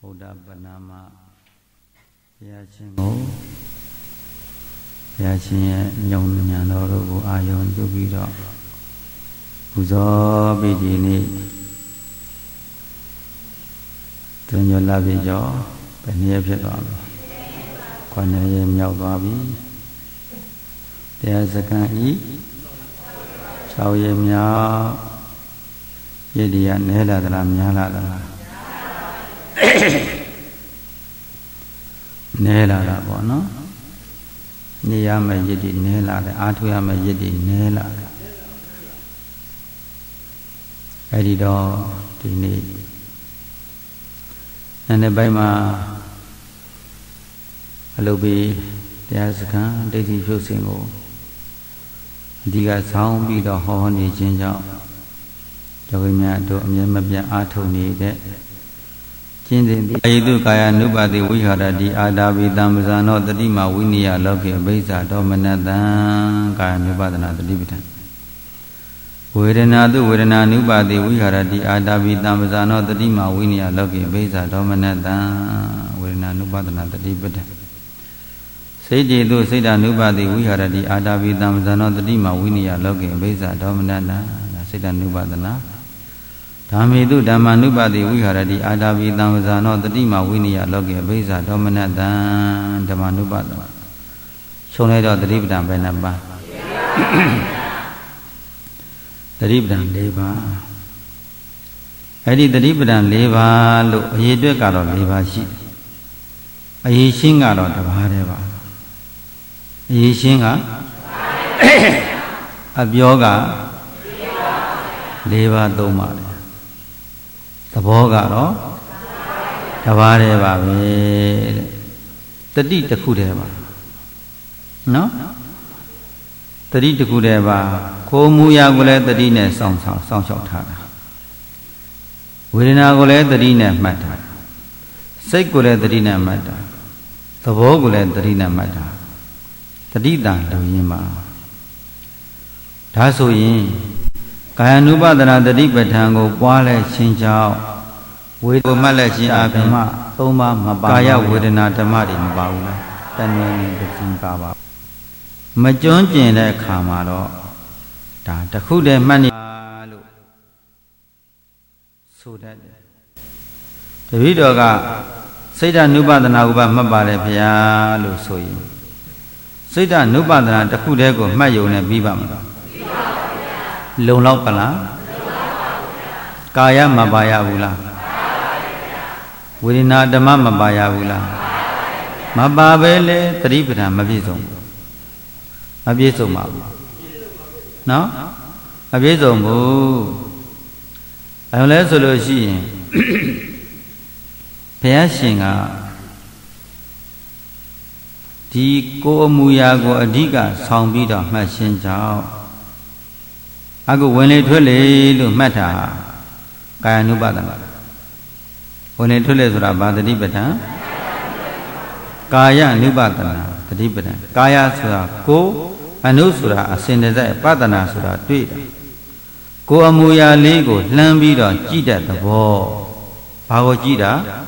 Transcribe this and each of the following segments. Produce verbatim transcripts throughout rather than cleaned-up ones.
Buddha Banama Yachingo Yachin Yong Yanoro Ayon Jubido Buzo Bidini Tenyo Labijo Penia Pietami Quanayem Yauabi There's a can eat Chow Yem Yao Yedia Nela de la Miala Nela la bono Niyama Yedi Nela Atuyama Yedi Nela Edido Dini and the Baima Alobi Diazaka Daisy Fusingo Diga Sound be the Honey Ginger Jovimia do Yamabia Atoni de Aidu Kaya Nubadi Wihara di Adavi Damzano the Dima Winia Loki Beza Dominata Kaya Nubadana the Dibitan Vedana do Vedana Nubadi Wihara di Adavi Damzano the Dima Winia Loki Beza Dominata Vedana Nubadana the Dibitan Seji do Seda Nubadi Wihara di Adavi Damzano the Dima Winia Loki Beza Dominata Seda Nubadana Tamidu Damanubadi Wiharadi Adavi Damazano the Dima Winia Logi Beza Dominata Damanubada Shonedo the Ribdan Benaba The Ribdan Leva Eddie the Ribdan Leva look Yedekaro Leva Shi A Yishingaro the Vareva Yishinga Abyoga Leva Doma The Bogaro Tavareva the Dita Kudeva No The Dita Kudeva Komuya Gole the Dine Song Song Shotara Wirina Gole the Dine Matter Sekule the Dine Matter The Bogule the Dine Matter The Dita Lavima Tasoyin Kayanubadana the Dibatango, Wale Chinchao, with Malachi Abima, Oma Mabaya with an Atamadi Baula, Daniel the Zimbabwe. Majonji and a Kamaro, the Kude Mani, so that the Vidoga Seda Nubadana Uba Mabale Pialu Soy Seda Nubadana the Kudego Mayon and Bibam. Lolo Pala Kaya Mabaya Ula Wirina Dama Mabaya Ula Mababele Tripura Mabizo Mabizo Mabu No Mabizo Mu I will let Soloshi Piashinga Di Go Muyago Adiga Soundbida Machine Chao I go when it will matter. Kayanubadana. When it will about the Dibata Kaya Nubadana, the Dibata Kaya Sura, Ko Anusura, Ascended Padana Sura, Twitter. Ko Amuya Lego, Lambida, Jida, the ball. Pago Jida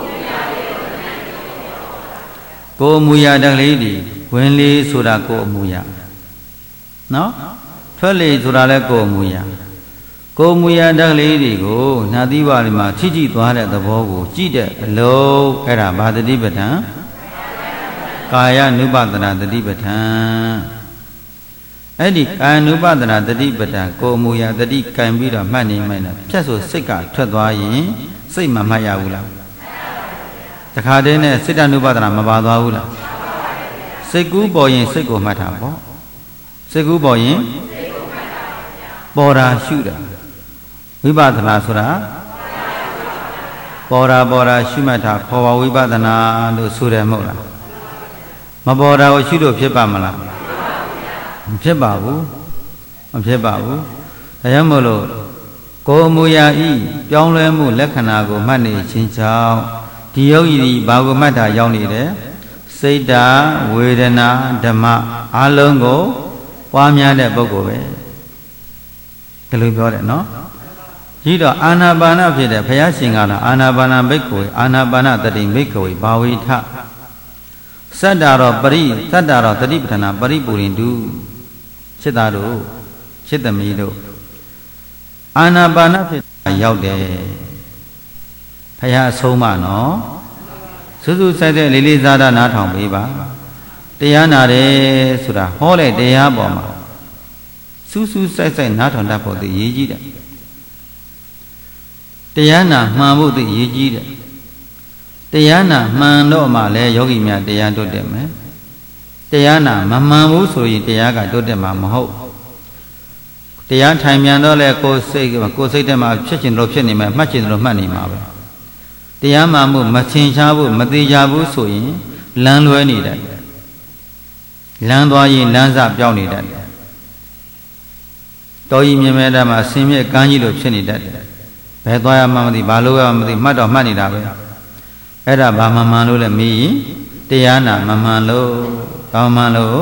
Ko Muya the lady, when Lee Sura Ko Muya. No? Fale Surale Go Muya Go Muya the lady go, Nadivalima, Tiji to have the Bogo, Jida, low, Era, Bada Dibata Kaya Nubadana the Dibata Eddie, Kaya Nubadana the Dibata, Go Muya, the Dik can be the money miner, Chasso Sika, Tadwayi, say Mamaya Ula The Cardene, Sita Nubadana, Mabada Ula Segu boy in Sego Matabo Segu boy in Bora Shuda Vibadana Sura Bora Bora Shumata, Kova Vibadana, the Sura Mola Mabora or Shudo Pepamala Pebabu Pebabu Ayamolo Ko Muya E, Yonglemu Lekanago, Mani, Chinchao, Diogi, Bagomata, Yonide, Seda, Wedana, Dama, Alongo, Wamia de Bogoe. No? ဒီတော့အာနာပါနဖြစ်တဲ့ဘုရားရှင်ကလည်းအာနာပါနဘိက္ခုအာနာပါနတတိဘိက္ခုဘာဝိထစတ္တာရောပရိစတ္တာရောတတိပဋ္ဌာနာပရိပူရင်တုစိတ်သားတို့စိတ်သမီးတို့အာနာပါနဖြစ်ရောက်တယ်ဘုရားအဆုံးမနော်စူးစူးဆိုင်တဲ့လေးလေးစားတာနားထောင်ပေးပါတရားနာတယ်ဆိုတာဟောတဲ့တရားပေါ်မှာစူးစူးဆိုင်ဆိုင်နားထောင်တတ်ဖို့သိရေးကြီးတယ်တရားနာမှန်ဖို့သိရေးကြီးတယ်တရားနာမှန်တော့မှလည်းယောဂီများတရားတိုးတက်မယ်တရားနာမမှန်ဘူးဆိုရင်တရားကတိုးတက်မှာမဟုတ်တရားထိုင်မြန်တော့လဲကိုယ်စိတ်ကိုယ်စိတ်ထဲမှာဖြစ်ချင်လို့ဖြစ်နေမယ်မှတ်ချင်လို့မှတ်နေမှာပဲတရားမှန်မှုမသင်ရှားဘူးမသိကြဘူးဆိုရင်လမ်းလွဲနေတယ်လမ်းသွားရင်လမ်းစပြောင်းနေတတ်တယ်တော်ကြီးမြင်မဲ့တည်းမှာဆင်းရဲကမ်းကြီးလို့ဖြစ်နေတတ်တယ်ဘယ်သွားရမှမသိဘာလို့ရမှမသိမှတ်တော့မှတ်နေတာပဲအဲ့ဒါဘာမှန်မှန်လို့လဲမေးရင်တရားနာမမှန်လို့ဘာမှန်လို့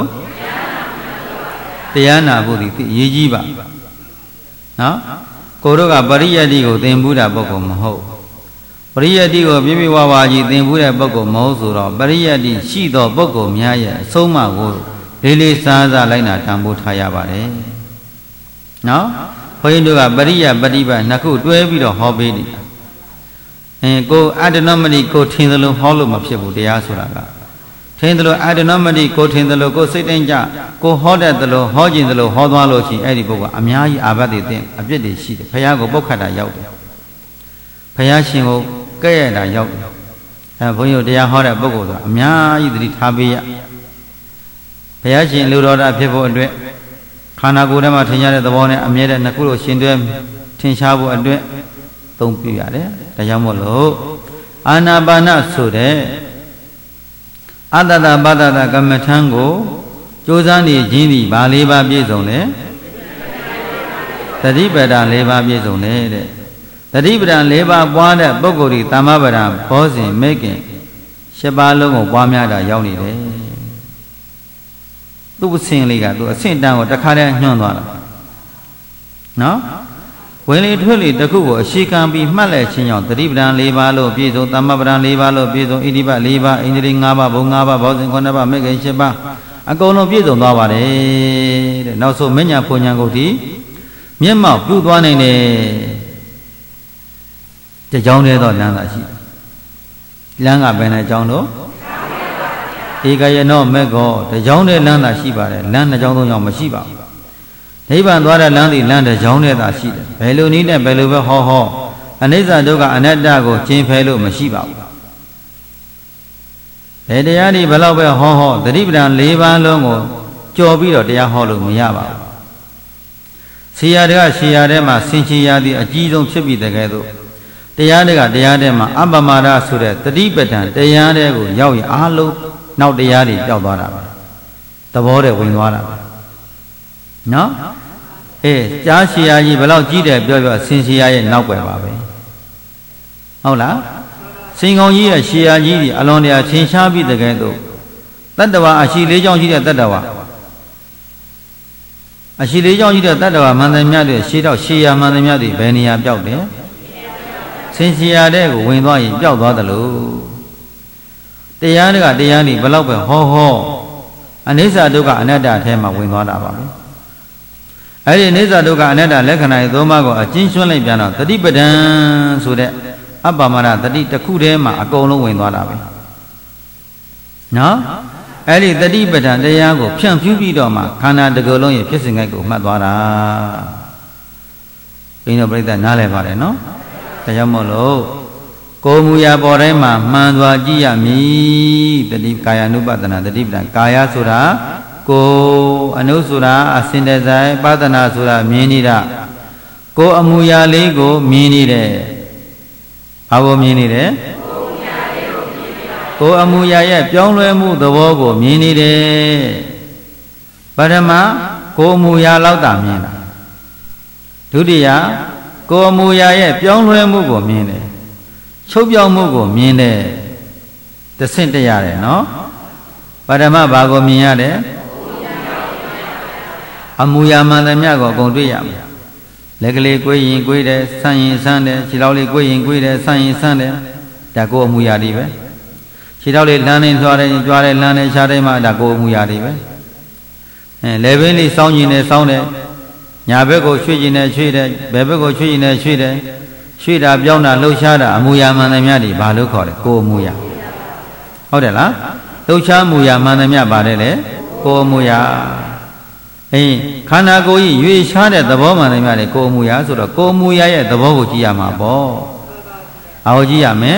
တရားနာဖို့ဒီအရေးကြီးပါနော်ကိုတို့ကပရိယတ္တိကိုသင်ဘူးတာပုဂ္ဂိုလ်မဟုတ်ပရိယတ္တိကိုပြပြဝဝကြီးသင်ဘူးတဲ့ပုဂ္ဂိုလ်မဟုတ်ဆိုတော့ပရိယတ္တိရှိသောပုဂ္ဂိုလ်များရဲ့အဆုံးအမကိုလေးလေးစားစားလိုက်နာတန်ဖိုးထားရပါတယ်နော်ဘုန်းကြီးတို့ကပရိယပฏิပတ်နှစ်ခုတွဲပြီးတော့ဟောပေးနေတာအင်းကိုအတ္တနောမတိကိုထင်သလိုဟောလို့မဖြစ်ဘူးတရားဆိုတာကထင်သလိုအတ္တနောမတိကိုထင်သလိုကိုစိတ်တိုင်းကြကိုဟောတတ်သလိုဟောကျင်သလိုဟောသွားလို့ရှိရင်အဲ့ဒီပုဂ္ဂိုလ်အများကြီးအာဘတ်တွေတင်အပြစ်တွေရှိတယ်ဘုရားကိုပုတ်ခတ်တာရောက်တယ်ဘုရားရှင်ကိုကဲ့ရဲ့တာရောက်တယ်အဲဘုန်းကြီးတို့တရားဟောတဲ့ပုဂ္ဂိုလ်ဆိုအများကြီးသတိထားပေးရဘုရားရှင်လူတော်တာဖြစ်ဖို့အတွက်ခန္ဓာကိုယ်ထဲမှာထင်ရတဲ့သဘောနဲ့အမြဲတမ်းနှစ်ခုလို့ရှင်တွဲထင်ရှားဖို့အတွက်သုံးပြရတယ်ဒါကြောင့်မို့လို့အာနာပါနဆိုတဲ့အတ္တတပါဒတကမ္မထံကိုကြိုးစားနေခြင်းဒီဘာလေးပါပြည့်စုံလဲတတိပဒလေးပါပြည့်စုံတယ်တဲ့တတိပဒလေးပါပွားတဲ့ပုဂ္ဂိုလ်ဒီသမ္မာပဒဘောဇင်မဲခင်ရှစ်ပါးလုံးကိုပွားများတာရောက်နေတယ်သူ့အဆင့်လေးကသူအဆင့်တန်းကိုတခါတည်းညွှန်းသွားတာနော်ဝင်လေထွက်လေတစ်ခုကိုအရှိခံပြီးမှတ်လိုက်ခြင်းကြောင့်တတိပဒံ၄ပါးလို့ပြည့်စုံသမ္မာပဒံ၄ပါးလို့ပြည့်စုံဣတိပ၄ပါးဣန္ဒြေ၅ပါးဘုံ၅ပါးဘောဇင်9ပါးမေခင်၈ပါးအကုန်လုံးပြည့်စုံသွားပါတယ်တဲ့နောက်ဆုံးမဉ္ဇဏ်ဖွဉ္ဇဏ်ကိုဒီမျက်မှောက်ပြုသွားနိုင်တယ်တကြောင်းတည်းတော့လမ်းသာရှိလမ်းကဘယ်နဲ့ကြောင်းတော့ဧကယနောမေခောတကြောင်းတည်းလမ်းသာရှိပါတယ်လမ်းနှစ်ကြောင်းသုံးကြောင်းမရှိပါဘူးနိဗ္ဗာန်သွားတဲ့လမ်းဒီလမ်းတစ်ကြောင်းတည်းသာရှိတယ်ဘယ်လိုနည်းနဲ့ဘယ်လိုပဲဟောဟောအနိစ္စဒုက္ခအနတ္တကိုကျင့်ဖယ်လို့မရှိပါဘူးဘယ်တရားဒီဘယ်လောက်ပဲဟောဟောသတိပဋ္ဌာန်၄ပါးလုံးကိုကြော်ပြီးတော့တရားဟောလို့မရပါဘူးဆရာတွေကဆရာထဲမှာဆင်ခြင်ရသည့်အကြီးဆုံးဖြစ်ပြီးတဲ့ကဲသို့တရားတွေကတရားထဲမှာအပ္ပမဒဆိုတဲ့သတိပဋ္ဌာန်တရားတွေကိုရောက်ရင်အားလုံးနောက်တရားတွေကြောက်သွားတာပဲသဘောတွေဝင်သွားတာပဲနော်အေးကြားရှည်ရကြီးဘယ်လောက်ကြီးတယ်ပြောပြောဆင်ရှည်ရရဲ့နောက်ွယ်ပါပဲဟုတ်လားစင်ကောင်ကြီးရဲ့ရှည်ရကြီးဒီအလွန်တရာထင်ရှားပြီးတကယ်တော့တတ္တဝါအရှိလေးချောင်းရှိတဲ့တတ္တဝါအရှိလေးချောင်းရှိတဲ့တတ္တဝါမှန်တယ်မြတ်တွေရှည်တော့ရှည်ရမှန်တယ်မြတ်တွေဘယ်နေရာပြောက်တယ်ဆင်ရှည်ရတဲ့ကိုဝင်သွားရင်ပြောက်သွားတယ်လို့တရားတွေကတရားတွေဘယ်လောက်ပဲဟောဟောအနိစ္စဒုက္ခအနတ္တအဲမှာဝင်သွားတာပါပဲအဲ့ဒီအိစ္ဆဒုက္ခအနတ္တလက္ခဏာရဲ့သုံးပါးကိုအကျဉ်းချွှန်းလိုက်ပြန်တော့တတိပဒံဆိုတဲ့အပ္ပမရတတိတစ်ခုတည်းမှာအကုန်လုံးဝင်သွားတာပဲနော်အဲ့ဒီတတိပဒံတရားကိုဖြန့်ဖြူးပြီးတော့မှခန္ဓာတစ်ခုလုံးရဲ့ဖြစ်စဉ်ကိုမှတ်သွားတာဘိန်းတော်ပြိဿနားလည်ပါတယ်နော်ဒါကြောင့်မို့လို့ကိုယ်မူရာပေါ်တိုင်းမှာမှန်စွာကြည့်ရမည်တတိကာယ ानु ပဒနာတတိပဒံကာယဆိုတာကိုအနုဆိုတာအစင်တဆိုင်ပဒနာဆိုတာမြင်နေတာကိုအမူအရာလေးကိုမြင်နေတယ်ဘာကိုမြင်နေတယ်ကိုအမူအရာရဲ့ပြောင်းလဲမှုသဘောကိုမြင်နေတယ်ပထမကိုအမူအရာလောက်တာမြင်တာဒုတိယကိုအမူအရာရဲ့ပြောင်းလဲမှုကိုမြင်တယ်ချုပ်ပြောင်းမှုကိုမြင်တယ်တဆင့်တရတယ်နော်ပထမဘာကိုမြင်ရတယ်အမူအရာမှန်သမျှကိုအကုန်တွေ့ရမယ်လက်ကလေးကိုရင်ကိုတယ်ဆန်းရင်ဆန်းတယ်ခြေထောက်လေးကိုရင်ကိုတယ်ဆန်းရင်ဆန်းတယ်ဒါကိုအမှုရာတွေပဲခြေထောက်လေးလမ်းနေသွားတယ်ကြွားတယ်လမ်းနေရှားတယ်မှဒါကိုအမှုရာတွေပဲအဲလေဘင်းလေးစောင်းကျင်တယ်စောင်းတယ်ညာဘက်ကိုရွှေ့ကျင်တယ်ရွှေ့တယ်ဘယ်ဘက်ကိုရွှေ့ကျင်တယ်ရွှေ့တယ်ရွှေ့တာပြောင်းတာလှုပ်ရှားတာအမှုရာမှန်သမျှတွေဘာလို့ခေါ်လဲကိုအမှုရာဟုတ်တယ်လားလှုပ်ရှားမှုရာမှန်သမျှပါတယ်လေကိုအမှုရာအေးခန္ဓာကိုယ်ကြီးရွေရှားတဲ့သဘောမှန်သမျှတွေကိုအမှုရာဆိုတော့ကိုအမှုရာရဲ့သဘောကိုကြည့်ရမှာပေါ့အော်ကြည့်ရမယ်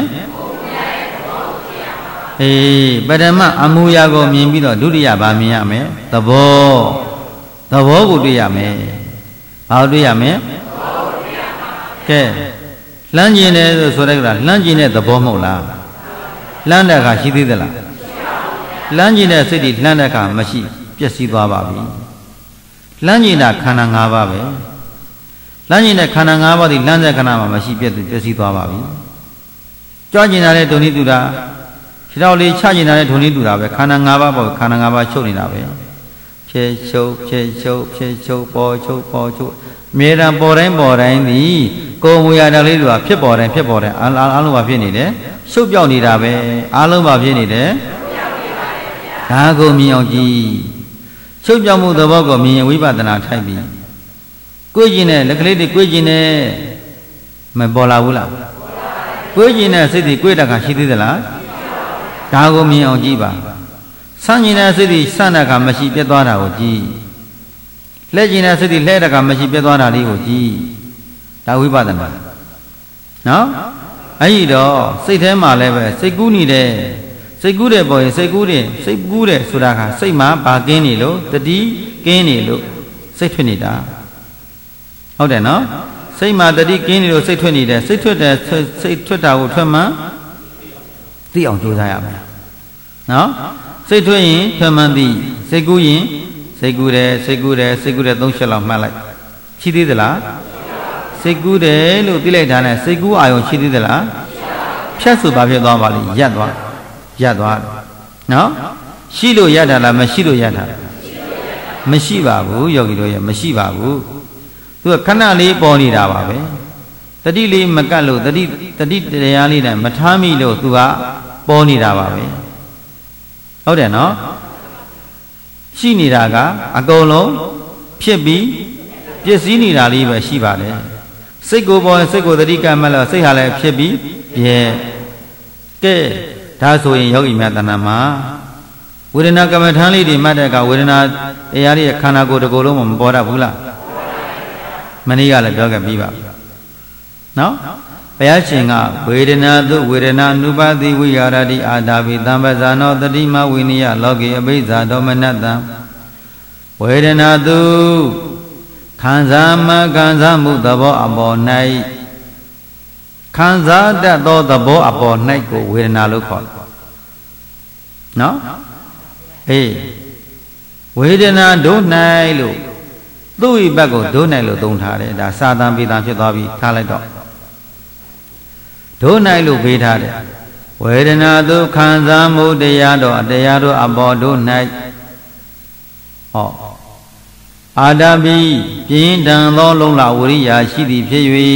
အေးပထမအမှုရာကိုမြင်ပြီးတော့ဒုတိယဘာမြင်ရမယ်သဘောသဘောကိုတွေ့ရမယ်ဘာတွေ့ရမယ်ကဲလှမ်းကျင်တယ်ဆိုဆိုတဲ့ကလှမ်းကျင်တဲ့သဘောမဟုတ်လားလှမ်းတဲ့အခါရှိသေးသလားလှမ်းကျင်တဲ့စိတ်တွေလှမ်းတဲ့အခါမရှိပျက်စီးသွားပါပြီလှမ်းကျင်တာခန္ဓာ၅ပါးပဲလှမ်းကျင်တဲ့ခန္ဓာ၅ပါးဒီလှမ်းတဲ့ခန္ဓာမှာမရှိပြည့်ပျက်စီးသွားပါပြီကြွကျင်တာတဲ့ဒုနိတူတာခြေထောက်လေးချကျင်တာတဲ့ဒုနိတူတာပဲခန္ဓာ၅ပါးပေါ့ခန္ဓာ၅ပါးချုပ်နေတာပဲဖြဲချုပ်ဖြဲချုပ်ဖြဲချုပ်ပေါ်ချုပ်ပေါ်ချုပ်အမြဲတမ်းပေါ်တိုင်းပေါ်တိုင်းသည်ကိုယ်မူရတာလေးတွေကဖြစ်ပေါ်တိုင်းဖြစ်ပေါ်တိုင်းအားလုံးပါဖြစ်နေတယ်ရှုပ်ပြောက်နေတာပဲအားလုံးပါဖြစ်နေတယ်ဒါကိုမြင်အောင်ကြည့်ရှုပ်ပြောက်မှုသဘောကိုမြင်ရင်ဝိပဿနာထိုက်ပြီကိုယ်ကျင်တဲ့လက်ကလေးတွေကိုယ်ကျင်တဲ့မပေါ်လာဘူးလားကိုယ်ကျင်တဲ့စိတ်တွေကိုယ်တခါရှိသေးသလားဒါကိုမြင်အောင်ကြည့်ပါဆန်းကျင်တဲ့စိတ်တွေဆန်းတဲ့အခါမရှိပြတ်သွားတာကိုကြည့်လှဲ့ကျင်တဲ့စိတ်တွေလှဲ့တဲ့အခါမရှိပြတ်သွားတာလေးကိုကြည့်ဒါဝိပဿနာနော်အဲ့ဒီတော့စိတ်ထဲမှာလည်းပဲစိတ်ကူးနေတယ်စိတ်ကူးတယ်ပေါ်ရင်စိတ်ကူးတယ်စိတ်ကူးတယ်ဆိုတာကစိတ်မှာဘာကင်းနေလို့တတိကင်းနေလို့စိတ်ထွက်နေတာဟုတ်တယ်နော်စိတ်မှာတတိကင်းနေလို့စိတ်ထွက်နေတယ်စိတ်ထွက်တယ်စိတ်ထွက်တာကိုထွက်မှသိအောင်ကြိုးစားရမယ်နော်စိတ်ထွက်ရင်ထွက်မှသိစိတ်ကူးရင်စိတ်ကူးတယ်စိတ်ကူးတယ်စိတ်ကူးတယ်သုံးချက်လောက်မှတ်လိုက်ရှိသေးသလားစိတ်ကူးတယ်လို့သိလိုက်တာနဲ့စိတ်ကူးအာယုံရှိသေးသလားဖြတ်ဆိုပါဖြစ်သွားပါလိမ့်ရပ်သွားရပ်သွားနော်ရှိလို့ရတာလားမရှိလို့ရတာမရှိပါဘူးယောဂီတို့ရမရှိပါဘူးသူကခဏလေးပေါ်နေတာပါပဲတတိလေးမကတ်လို့တတိတတိတရားလေးနဲ့မထားမိလို့သူကပေါ်နေတာပါပဲဟုတ်တယ်နော်ရှိနေတာကအကုန်လုံးဖြစ်ပြီးပျက်စီးနေတာလေးပဲရှိပါတယ်စိတ်ကိုပေါ်ရင်စိတ်ကိုတတိကမှတ်လို့စိတ်ဟာလည်းဖြစ်ပြီးပြဲကဲဒါဆိုရင်ယောဂီများတဏ္ဍာမှာဝေဒနာကမ္မထာလေးတွေမှတ်တဲ့အခါဝေဒနာတရားတွေခန္ဓာကိုယ်တစ်ကိုယ်လုံးမပေါ်တတ်ဘူးလားမနေ့ကလည်းပြောခဲ့ပြီးပါနော်ဘုရားရှင်ကဝေဒနာသုဝေဒနာနုပါတိဝိဟာရတိအာတာပိသံပဇာနောတတိမဝိနိယလောကေအဘိဇာဒေါမနတံဝေဒနာသုခံစားမှခံစားမှုသဘောအပေါ်၌ခံစားတတ်သောသဘောအပေါ်၌ကိုဝေဒနာလို့ခေါ်တယ်နော်အေးဝေဒနာဒု၌လို့သူ့ဤဘက်ကိုဒု၌လို့သုံးထားတယ်ဒါစာတံပိတံဖြစ်သွားပြီထားလိုက်တော့ဒု၌လို့ပေးထားတယ်ဝေဒနာသူခံစားမှုတရားတော်တရားတော်အပေါ်ဒု၌ဟောအာတပိပြင်းထန်သောလုံလဝရိယာရှိသည်ဖြစ်၍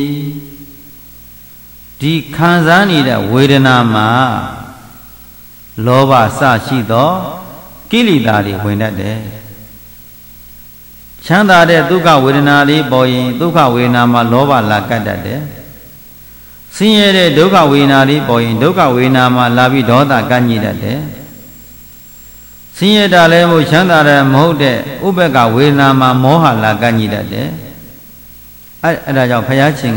ဒီခံစားနေတဲ့ဝေဒနာမှာလောဘစရှိသောကိလေသာတွေဝင်တတ်တယ်ချမ်းသာတဲ့ဒုက္ခဝေဒနာလေးပေါ်ရင်ဒုက္ခဝေဒနာမှာလောဘလာကတ်တတ်တယ်ဆင်းရဲတဲ့ဒုက္ခဝေဒနာလေးပေါ်ရင်ဒုက္ခဝေဒနာမှာလာပြီးဒေါသကညှိတတ်တယ်ဆင်းရဲတာလည်းမဟုတ်ချမ်းသာတယ်မဟုတ်တဲ့ဥပ္ပကဝေဒနာမှာမောဟလာကညှိတတ်တယ်အဲအဲ့ဒါကြောင့်ဘုရားရှင်က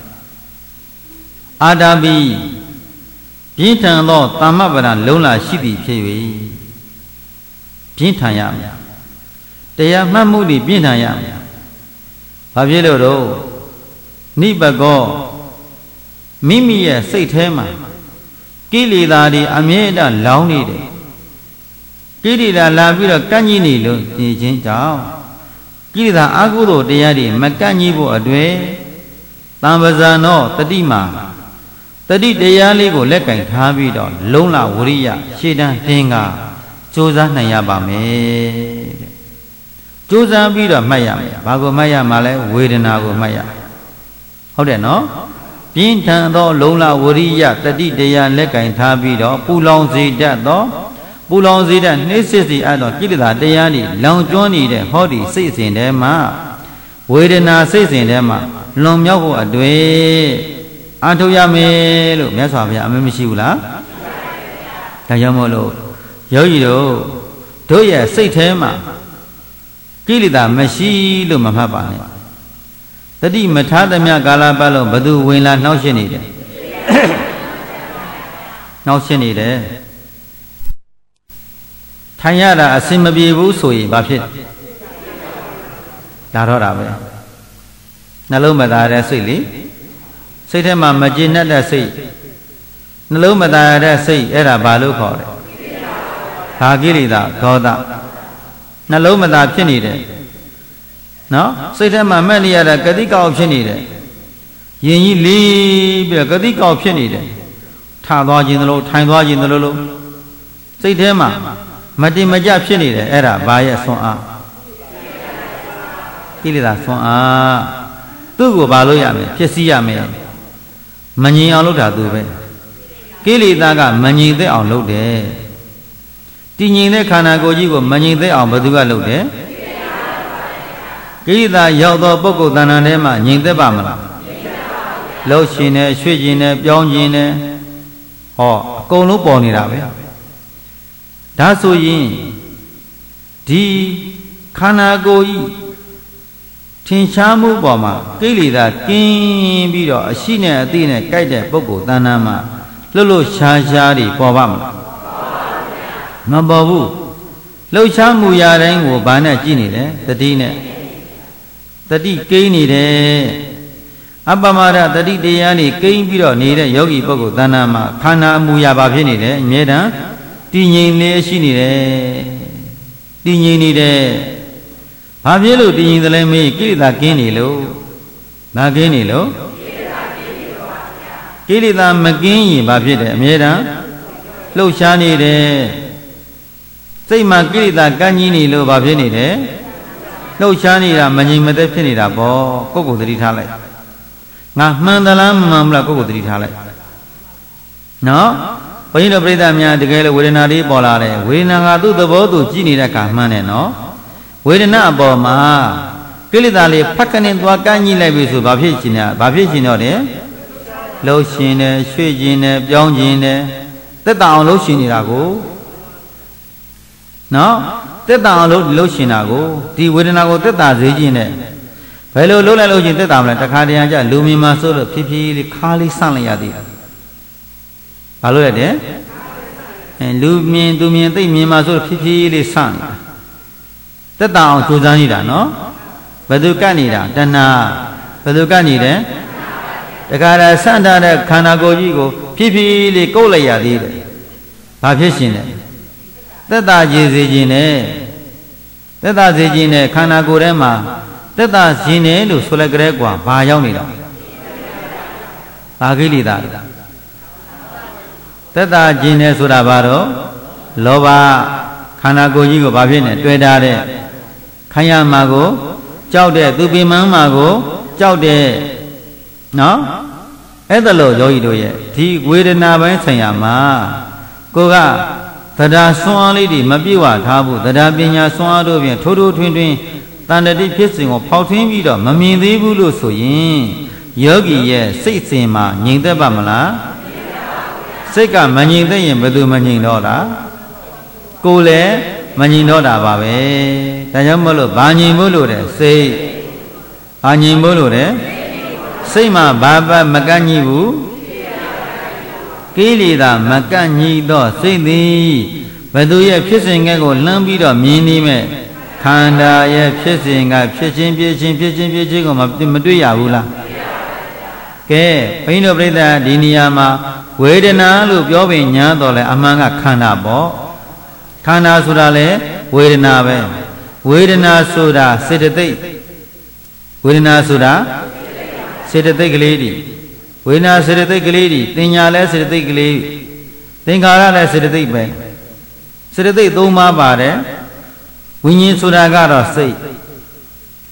အာတာပိပြင်းထန်သောသမ္မပဒံလုံးလာရှိသည်ဖြစ်၍ပြင်းထန်ရမယ်တရားမှတ်မှုတွေပြင်းထန်ရမယ်ဘာဖြစ်လို့တော့နိပကောမိမိရဲ့စိတ်ထဲမှာကိလေသာတွေအမြဲတမ်းလောင်းနေတယ်ကိလေသာလာပြီးတော့ကန့်ကြီးနေလို့ဒီချင်းကြောင့်ကိလေသာအကုသိုလ်တရားတွေမကန့်ကြီးဖို့အတွက်သံပဇာနောတတိမာတတိတရားလေးကိုလက်ကင်ထားပြီးတော့လုံးလဝရိယရှေ့တန်းတင်းကစ조사နိုင်ရပါမယ်တဲ့ကြိုးစားပြီးတော့မှတ်ရမယ်ဘာကိုမှတ်ရမှာလဲဝေဒနာကိုမှတ်ရဟုတ်တယ်နော်ပြင်းထန်သောလုံလဝရိယတတိတရားလက်ကင်ထားပြီးတော့ပူလောင်စေတတ်သောပူလောင်စေတတ်နှိမ့်စစ်စီအပ်သောကိလေသာတရားတွေလောင်ကျွမ်းနေတဲ့ဟောဒီစိတ်စဉ်ထဲမှာဝေဒနာစိတ်စဉ်ထဲမှာလွန်မြောက်ဖို့အတွေ့အထုတ်ရမယ်လို့မြတ်စွာဘုရားအမင်းမရှိဘူးလားဒါကြောင့်မို့လို့ယောဂီတို့တို့ရဲ့စိတ်ထဲမှာကိလေသာမရှိလို့မမှတ်ပါနဲ့တတိမထားသမျှကာလပတ်လုံးဘသူဝင်လာနှောက်ရှင်းနေတယ်နှောက်ရှင်းနေတယ်ထိုင်ရတာအစင်မပြေဘူးဆိုရင်ဘာဖြစ်ဒါတော့တာပဲနှလုံးမသားတဲ့စိတ်လေစိတ်ထဲမှာမကျေနပ်တဲ့စိတ်နှလုံးမသားတဲ့စိတ်အဲ့ဒါဘာလို့ခေါ်လဲဘာကိလေသာဒေါသနှလုံးမသားဖြစ်နေတယ်နော်စိတ်ထဲမှာမှတ်နေရတာဂတိကောက်ဖြစ်နေတယ်ယင်ကြီးလေးပြီးတော့ဂတိကောက်ဖြစ်နေတယ်ထသွားခြင်းသလိုထိုင်သွားခြင်းသလိုလိုစိတ်ထဲမှာမတင်မကြဖြစ်နေတယ်အဲ့ဒါဘာရဲ့ဆွမ်းအားကိလေသာဆွမ်းအားသူ့ကိုဘာလို့ရမလဲဖြစ်စီရမယ်မငြိမ်အောင်လုပ်တာသူပဲကိလေသာကမငြိမ်သက်အောင်လုပ်တယ်တည်ငြိမ်တဲ့ခန္ဓာကိုယ်ကြီးကိုမငြိမ်သက်အောင်ဘယ်သူကလုပ်တယ်ကိလေသာရောက်သောပုဂ္ဂိုလ်တဏ္ဍာထဲမှာငြိမ်သက်ပါမလားလှုပ်ရှင်တယ်ရွှေ့ခြင်းတယ်ပြောင်းခြင်းတယ်ဟောအကုန်လုံးပေါ်နေတာပဲဒါဆိုရင်ဒီခန္ဓာကိုယ်ကြီးထင်ရှားမှုပေါ်မှာကိလေသာကင်းပြီးတော့အရှိနဲ့အသိနဲ့ကြိုက်တဲ့ပုဂ္ဂိုလ်တဏ္ဍာမှာလှုပ်လှုပ်ရှားရှားတွေပေါ်ပါမလားမပေါ်ဘူးလှုပ်ရှားမှုရာတိုင်းကိုဘာနဲ့ကြည့်နေလဲတတိနဲ့တတိကိန်းနေတယ်အပ္ပမဒတတိတရားနေကိန်းပြီးတော့နေတဲ့ယောဂီပုဂ္ဂိုလ်တဏ္ဍာမှာခန္ဓာအမူအရာဘာဖြစ်နေတယ်အမြဲတမ်းတည်ငြိမ်လေးရှိနေတယ်တည်ငြိမ်နေတယ်ဘာဖြစ်လို့တည်ငြိမ်သလဲမေးကိလေသာကင်းနေလို့ဘာကင်းနေလို့ကိလေသာမကင်းရင်ဘာဖြစ်တယ်အမြဲတမ်းလှုပ်ရှားနေတယ်စိတ်မှာကိလေသာကန်းကြီးနေလို့ဘာဖြစ်နေတယ်လှုပ်ရှားနေတာမငြိမ်မသက်ဖြစ်နေတာပေါ့ကိုယ့်ကိုယ်သတိထားလိုက်ငါမှန်သလားမမှန်ဘူးလားကိုယ့်ကိုယ်သတိထားလိုက်နော်ဘုန်းကြီးတို့ပြိဿများတကယ်လို့ဝေဒနာတွေပေါ်လာတယ်ဝေဒနာကသူ့သဘောသူကြည့်နေတဲ့အခါမှန်တယ်နော်ဝေဒနာအပေါ်မှာကိလေသာလေးဖက်ကနေသွားကန်းကြီးလိုက်ပြီဆိုဘာဖြစ်ရှင်လဲဘာဖြစ်ရှင်တော့တယ်လှုပ်ရှင်တယ်ရွှေ့ခြင်းတယ်ပြောင်းခြင်းတယ်သက်သာအောင်လှုပ်ရှင်နေတာကိုနော်သက်သာအောင်လှုပ်လှုပ်ရှင်တာကိုဒီဝေဒနာကိုသက်သာစေခြင်းနဲ့ဘယ်လိုလှုပ်လိုက်လို့ချင်းသက်သာမလဲတခါတရံကျလူမြင်မှာဆိုလို့ဖြည်းဖြည်းလေးခါလေးဆန့်လိုက်ရသည်ဘာလို့လဲတဲ့အဲလူမြင်သူမြင်သိမြင်မှာဆိုလို့ဖြည်းဖြည်းလေးဆန့်နေတာသက်သာအောင်ကြိုးစားနေတာနော်ဘယ်သူကတ်နေတာတဏှာဘယ်သူကတ်နေတယ်တခါတည်းဆန့်ထားတဲ့ခန္ဓာကိုယ်ကြီးကိုဖြည်းဖြည်းလေးကုတ်လိုက်ရသေးတယ်ဘာဖြစ်ရှင်လဲသက်သာကြည်စေခြင်းနဲ့သက်သာစေခြင်းနဲ့ခန္ဓာကိုယ်ထဲမှာသက်သာခြင်းနဲ့လို့ဆိုလိုက်ကြဲကွာဘာရောက်နေတော့ဘာကိလေသာသက်သာခြင်းနဲ့ဆိုတာဘာတော့လောဘခန္ဓာကိုယ်ကြီးကိုဘာဖြစ်နေတွေ့တာတဲ့ခိုင်းရမှာကိုကြောက်တဲ့သူပိမန်းမှာကိုကြောက်တဲ့နော်အဲ့ဒါလို့ယောဂီတို့ရဲ့ဒီဝေဒနာပိုင်းဆိုင်ရာမှာကိုကတရားဆွမ်းအားလေးတွေမပြည့်ဝထားဘူးတရားပညာဆွမ်းအားတို့ဖြင့်ထိုးထိုးထွင်းထွင်းတန်တတိဖြစ်စဉ်ကိုဖောက်ထွင်းပြီးတော့မမြင်သေးဘူးလို့ဆိုရင်ယောဂီရဲ့စိတ်စဉ်မှာငြိမ်သက်ပါမလားစိတ်ကမငြိမ်သက်ရင်ဘယ်သူမငြိမ်တော့တာကိုယ်လည်းမငြိမ်တော့တာပါပဲဒါကြောင့်မလို့ဘာငြိမ်ဖို့လို့တဲ့စိတ်ဘာငြိမ်ဖို့လို့တဲ့စိတ်မှာဘာပတ်မကန့်ကြီးဘူးကိလေသာမကန့်ကြီးသောစိတ်သည်ဘသူရဲ့ဖြစ်စဉ်ကဲကိုလှမ်းပြီးတော့မြင်နေမဲ့ခန္ဓာရဲ့ဖြစ်စဉ်ကဖြစ်ချင်းဖြစ်ချင်းဖြစ်ချင်းဖြစ်ချင်းကိုမတွေ့ရဘူးလားကဲဘုန်းကြီးတို့ပြိဿဒီနေရာမှာဝေဒနာလို့ပြောပင်ညာတော့လဲအမှန်ကခန္ဓာပေါ့ခန္ဓာဆိုတာလဲဝေဒနာပဲဝေဒနာဆိုတာစေတသိက်ဝေဒနာဆိုတာစေတသိက်ကလေးတွေဝေဒနာစေတသိက်ကလေးတွေသင်ညာလဲစေတသိက်ကလေးသင်္ခါရလဲစေတသိက်ပဲစေတသိက်သုံးပါးပါတယ်ဝိညာဉ်ဆိုတာကတော့စိတ်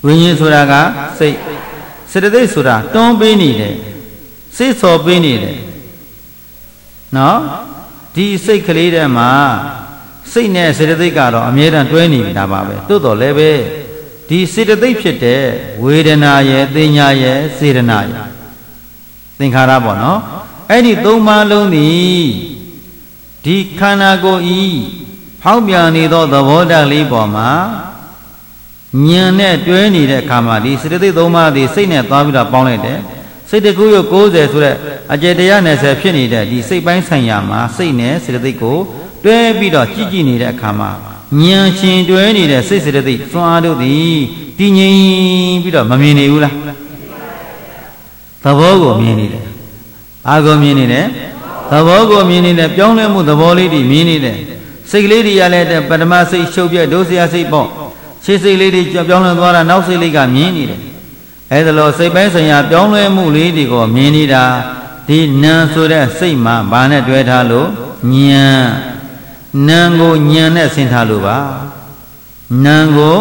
ဝိညာဉ်ဆိုတာကစိတ်စေတသိက်ဆိုတာတွန်းပေးနေတယ်စိတ်ဆော်ပေးနေတယ်နော်ဒီစိတ်ကလေးထဲမှာစိတ်နဲ့စေတသိက်ကတော့အမြဲတမ်းတွဲနေတာပါပဲတိုးတော်လည်းပဲဒီစေတသိက်ဖြစ်တဲ့ဝေဒနာရဲ့သိညာရဲ့စေတနာရဲ့သင်္ခါရပေါ့နော်အဲ့ဒီသုံးပါးလုံးသည်ဒီခန္ဓာကိုယ်ဤဖောက်ပြန်နေသောသဘောတရားလေးပေါ်မှာဉာဏ်နဲ့တွဲနေတဲ့အခါမှာဒီစေတသိက်သုံးပါးသည်စိတ်နဲ့သွားပြီးတော့ပေါင်းလိုက်တယ်စိတ်တကူရ၉၀ဆိုတဲ့အကျေတရား၂၀ဖြစ်နေတဲ့ဒီစိတ်ပိုင်းဆိုင်ရာမှာစိတ်နဲ့စေတသိက်ကိုတွဲပြီးတော့ကြည့်ကြည့်နေတဲ့အခါမှာဉာဏ်ရှင်တွဲနေတဲ့စိတ်စေတသိက်စွမ်းအားတို့သည်တည်ငြိမ်ပြီးတော့မမြင်နေဘူးလားသဘောကိုမြင်နေတယ်အာကိုမြင်နေတယ်သဘောကိုမြင်နေတယ်ပြောင်းလဲမှုသဘောလေးတွေမြင်နေတယ်စိတ်ကလေးတွေရလဲတဲ့ပထမစိတ်ရှုပ်ပြဒုစရစိတ်ပေါ့ခြေစိတ်လေးတွေပြောင်းလဲသွားတာနောက်စိတ်လေးကမြင်နေတယ်အဲဒါလို့စိတ်ပိုင်းဆိုင်ရာပြောင်းလဲမှုလေးတွေကိုမြင်နေတာဒီနာဆိုတဲ့စိတ်မှာဘာနဲ့တွဲထားလို့ဉာဏ်နာကိုဉာဏ်နဲ့ဆင်ထားလို့ပါနာကို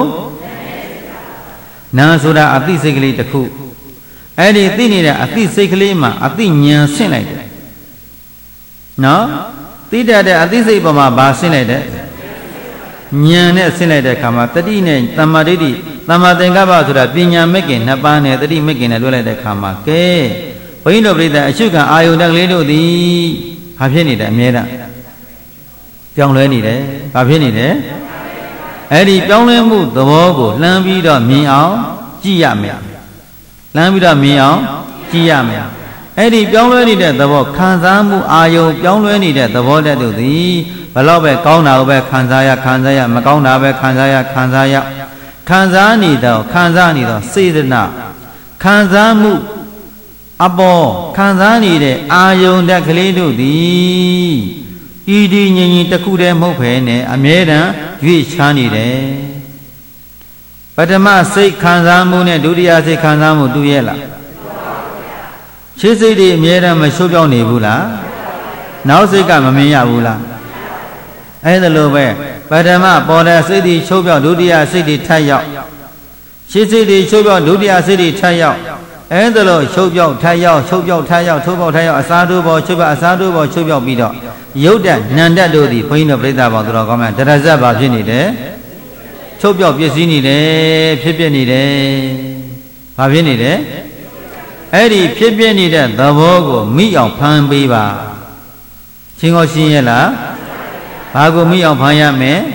နာဆိုတာအသိစိတ်ကလေးတစ်ခုအဲ့ဒီသိနေတဲ့အသိစိတ်ကလေးမှာအသိဉာဏ်ဆင့်လိုက်တယ်နော်သိတတ်တဲ့အသိစိတ်ပေါ်မှာဘာဆင့်လိုက်တယ်ဉာဏ်နဲ့ဆင့်လိုက်တဲ့အခါမှာတတိနဲ့တမ္မာဒိဋ္ဌိတမ္မာသင်္ကပ္ပဆိုတာပညာမဲ့ခင်နှစ်ပါးနဲ့တတိမဲ့ခင်နဲ့တွဲလိုက်တဲ့အခါမှာကဲဘုန်းကြီးတို့ပြိတ္တအရှုခံအာယုန်တက်ကလေးတို့သည်ဘာဖြစ်နေတယ်အမြဲတမ်းပြောင်းလဲနေတယ်ဘာဖြစ်နေတယ်အဲ့ဒီပြောင်းလဲမှုသဘောကိုလှမ်းပြီးတော့မြင်အောင်ကြည့်ရမယ်လှမ်းပြီးတော့မြင်အောင်ကြည့်ရမယ်အဲ့ဒီပြောင်းလဲနေတဲ့သဘောခံစားမှုအာယုံပြောင်းလဲနေတဲ့သဘောတည်းတို့သည်ဘလောက်ပဲကောင်းတာပဲခံစားရခံစားရမကောင်းတာပဲခံစားရခံစားရခံစားနေတော့ခံစားနေတော့စေတနာခံစားမှုအပေါ်ခံစားနေတဲ့အာယုံတက်ကလေးတို့သည်ဤဒီငြိမ်ငြိမ်တစ်ခုတည်းမဟုတ်ဘဲနဲ့အမြဲတမ်းရွေ့ချနေတယ်ပထမစိတ်ခံစားမှုနဲ့ဒုတိယစိတ်ခံစားမှုတူရဲ့လားခြေစိတ်တွေအမြဲတမ်းမရှုပ်ပြောင်းနေဘူးလားနောက်စိတ်ကမမြင်ရဘူးလားအဲ့ဒါလိုပဲပထမပေါ်တဲ့စိတ်တွေရှုပ်ပြောင်းဒုတိယစိတ်တွေထပ်ရောက်ခြေစိတ်တွေရှုပ်ပြောင်းဒုတိယစိတ်တွေထပ်ရောက်အဲ့ဒါလိုရှုပ်ပြောင်းထပ်ရောက်ရှုပ်ပြောင်းထပ်ရောက်ထိုးပေါက်ထပ်ရောက်အစားထိုးပေါ်ရှုပ်ပြောင်းအစားထိုးပေါ်ရှုပ်ပြောင်းပြီးတော့ရုပ်တနန္တတို့သည်ဘုန်းကြီးတို့ပြိဿဘောင်တော်ကောင်းများတရဇတ်ပါဖြစ်နေတယ်ချုပ်ပြောက်ပြည့်စည်နေတယ်ဖြစ်ပြနေတယ်ဘာဖြစ်နေတယ်အဲ့ဒီဖြစ်ပြနေတဲ့သဘောကိုမိအောင်ဖန်ပေးပါချင်းကိုရှင်းရဲ့လားဘာကိုမိအောင်ဖန်ရမလဲ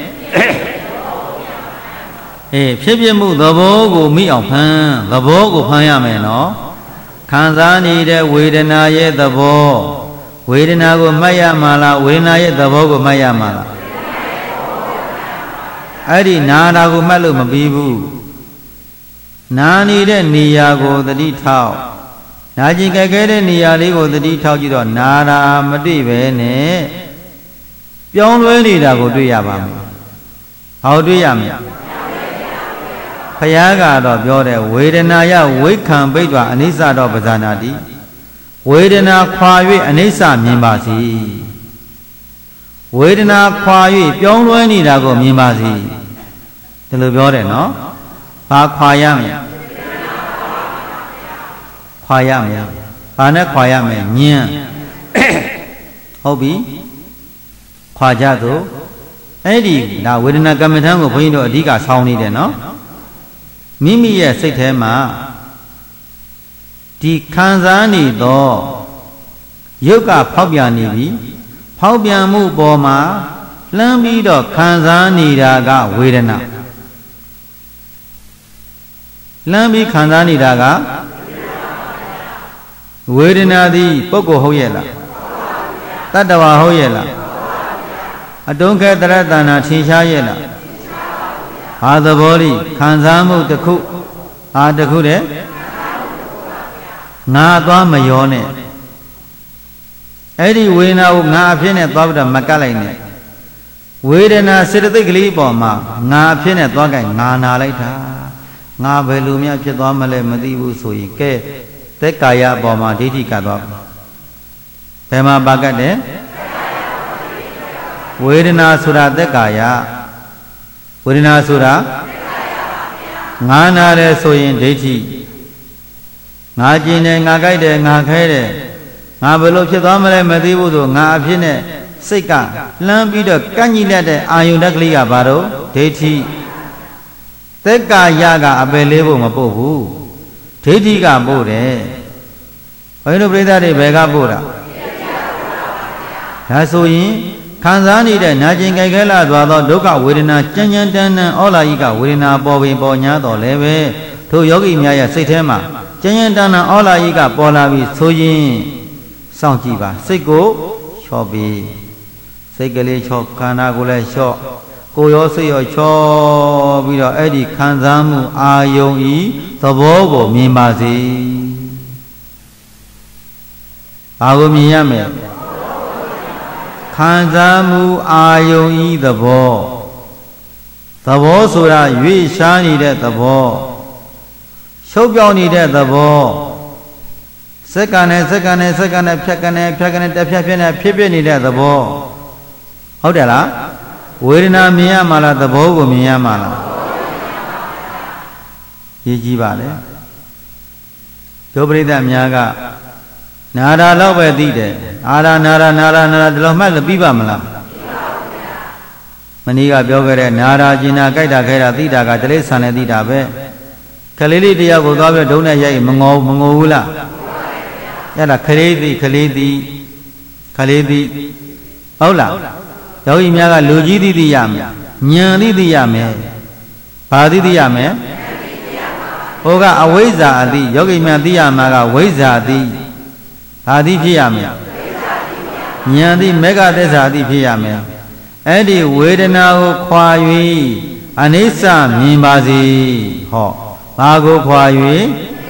အေးဖြစ်ပြမှုသဘောကိုမိအောင်ဖန်သဘောကိုဖန်ရမယ်နော်ခံစားနေတဲ့ဝေဒနာရဲ့သဘောဝေဒနာကိုမှတ်ရမှာလားဝေဒနာရဲ့သဘောကိုမှတ်ရမှာလားအဲ့ဒီနာတာကိုမှတ်လို့မပြီးဘူးနာနေတဲ့နေရာကိုသတိထောက်နာကျင်ကြဲခဲ့တဲ့နေရာလေးကိုသတိထောက်ကြည့်တော့နာတာမတွေ့ပဲနဲ့ပြောင်းလဲနေတာကိုတွေ့ရပါမယ်ဟောတွေ့ရမယ်ဘုရားကတော့ပြောတယ်ဝေဒနာယဝိခံပိဋ္ဌာအနိစ္စတော့ပဇာနာတိဝေဒနာခွာ၍အနိစ္စမြင်ပါစေဝေဒနာခွာ၍ပြောင်းလဲနေတာကိုမြင်ပါစေဒီလိုပြောတယ်နော်ဘာခွာရမလဲခွာရမယ်ဘာနဲ့ခွာရမယ်ညံဟုတ်ပြီခွာကြသို့အဲ့ဒီဒါဝေဒနာကမ္မထံကိုဘုန်းကြီးတို့အဓိကဆောင်းနေတယ်နော်မိမိရဲ့စိတ်ထဲမှာဒီခံစားနေသောရုပ်ကဖောက်ပြန်နေပြီဖောက်ပြန်မှုပေါ်မှာလှမ်းပြီးတော့ခံစားနေတာကဝေဒနာလှမ်းပြီးခံစားနေတာကဝေဒနာသည်ပုဂ္ဂိုလ်ဟုတ်ရဲ့လားတတ္တဝါဟုတ်ရဲ့လားအတုံးခဲတရတနာထင်ရှားရဲ့လားဟာသဘောလိခံစားမှုတစ်ခုဟာတစ်ခုတဲ့ငါသွားမရောနဲ့အဲ့ဒီဝေဒနာကိုငါအဖြစ်နဲ့သွားပြီးတော့မကတ်လိုက်နဲ့ဝေဒနာစေတသိက်ကလေးပေါ်မှာငါအဖြစ်နဲ့သွားကြိုင်ငါနာလိုက်တာငါဘယ်လိုများဖြစ်သွားမလဲမသိဘူးဆိုရင်ကဲသက်ကာယအပေါ်မှာဒိဋ္ဌိကတ်သွားဘယ်မှာပါကတ်တယ်ဝေဒနာဆိုတာသက်ကာယဝေဒနာဆိုတာခငါနာတယ်ဆိုရင်ဒိဋ္ဌိငါကျင်တယ်ငါကြိုက်တယ်ငါခဲတယ်ငါဘယ်လိုဖြစ်သွားမလဲမသိဘူးဆိုငါအဖြစ်နဲ့စိတ်ကလှမ်းပြီးတော့ကန့်ညီလက်တဲ့အာယုန်တက်ကလေးကဘာတော့ဒိဋ္ဌိသက်ကာယကအပယ်လေးဖို့မပို့ဘူးဒိဋ္ဌိကပို့တယ်ဘုန်းကြီးတို့ပြိဿတွေဘယ်ကပို့တာဒါဆိုရင်ခံစားနေတဲ့နာကျင်ကြိုက်ခဲလာသွားသောဒုက္ခဝေဒနာကြမ်းကြမ်းတမ်းတမ်းဩလာယိကဝေဒနာပေါ်ပင်ပေါ်ညာတော်လည်းပဲထိုယောဂီများရဲ့စိတ်ထဲမှာကြမ်းကြမ်းတမ်းတမ်းဩလာယိကပေါ်လာပြီးဆိုရင်စောင့်ကြည့်ပါစိတ်ကိုလျှော့ပြီးစိတ်ကလေးလျှော့ခန္ဓာကိုယ်လည်းလျှော့ကိုယ်ရောစိတ်ရောလျှော့ပြီးတော့အဲ့ဒီခံစားမှုအာယုံဤသဘောကိုမြင်ပါစေဘာကိုမြင်ရမလဲခံစားမှုအာယုံဤသဘောသဘောဆိုတာရွေ့ရှားနေတဲ့သဘောရှုပ်ပြောင်းနေတဲ့သဘောစက္ကန့်နဲ့စက္ကန့်နဲ့စက္ကန့်နဲ့ဖြတ်ကနဲ့ဖြတ်ကနဲ့တစ်ဖြတ်ဖြတ်နဲ့ဖြစ်ဖြစ်နေတဲ့သဘောဟုတ်တယ်လားဝေဒနာမြင်ရမှာလားသဘောကိုမြင်ရမှာလားရေးကြည့်ပါလေဒုပရိသတ်များကနာရာတော့ပဲသိတယ်အာရနာရာနာရာနာရာဒီလိုမှတ်လို့ပြီးပါမလားမနီးကပြောခဲ့တဲ့နာရာကျင်နာကြိုက်တာခဲတာသိတာကတလေးဆန်နဲ့သိတာပဲခလေးလေးတယောက်ကိုသွားပြီးဒုံနဲ့ရိုက်မငေါမငိုဘူးလားအဲ့ဒါခလေးသိခလေးသိခလေးသိဟုတ်လားယောဂီများကလူကြီးသိသိရမယ်ဉာဏ်သိသိရမယ်ဘာသိသိရမယ်ဟိုကအဝိဇ္ဇာအသိယောဂီများသိရမှာကဝိဇ္ဇာအသိဘာသိဖြစ်ရမယ်ဉာဏ်သိမေဃသစ္စာသိဖြစ်ရမယ်အဲ့ဒီဝေဒနာကိုခွာ၍အနိစ္စမြင်ပါစေဟောဘာကိုခွာ၍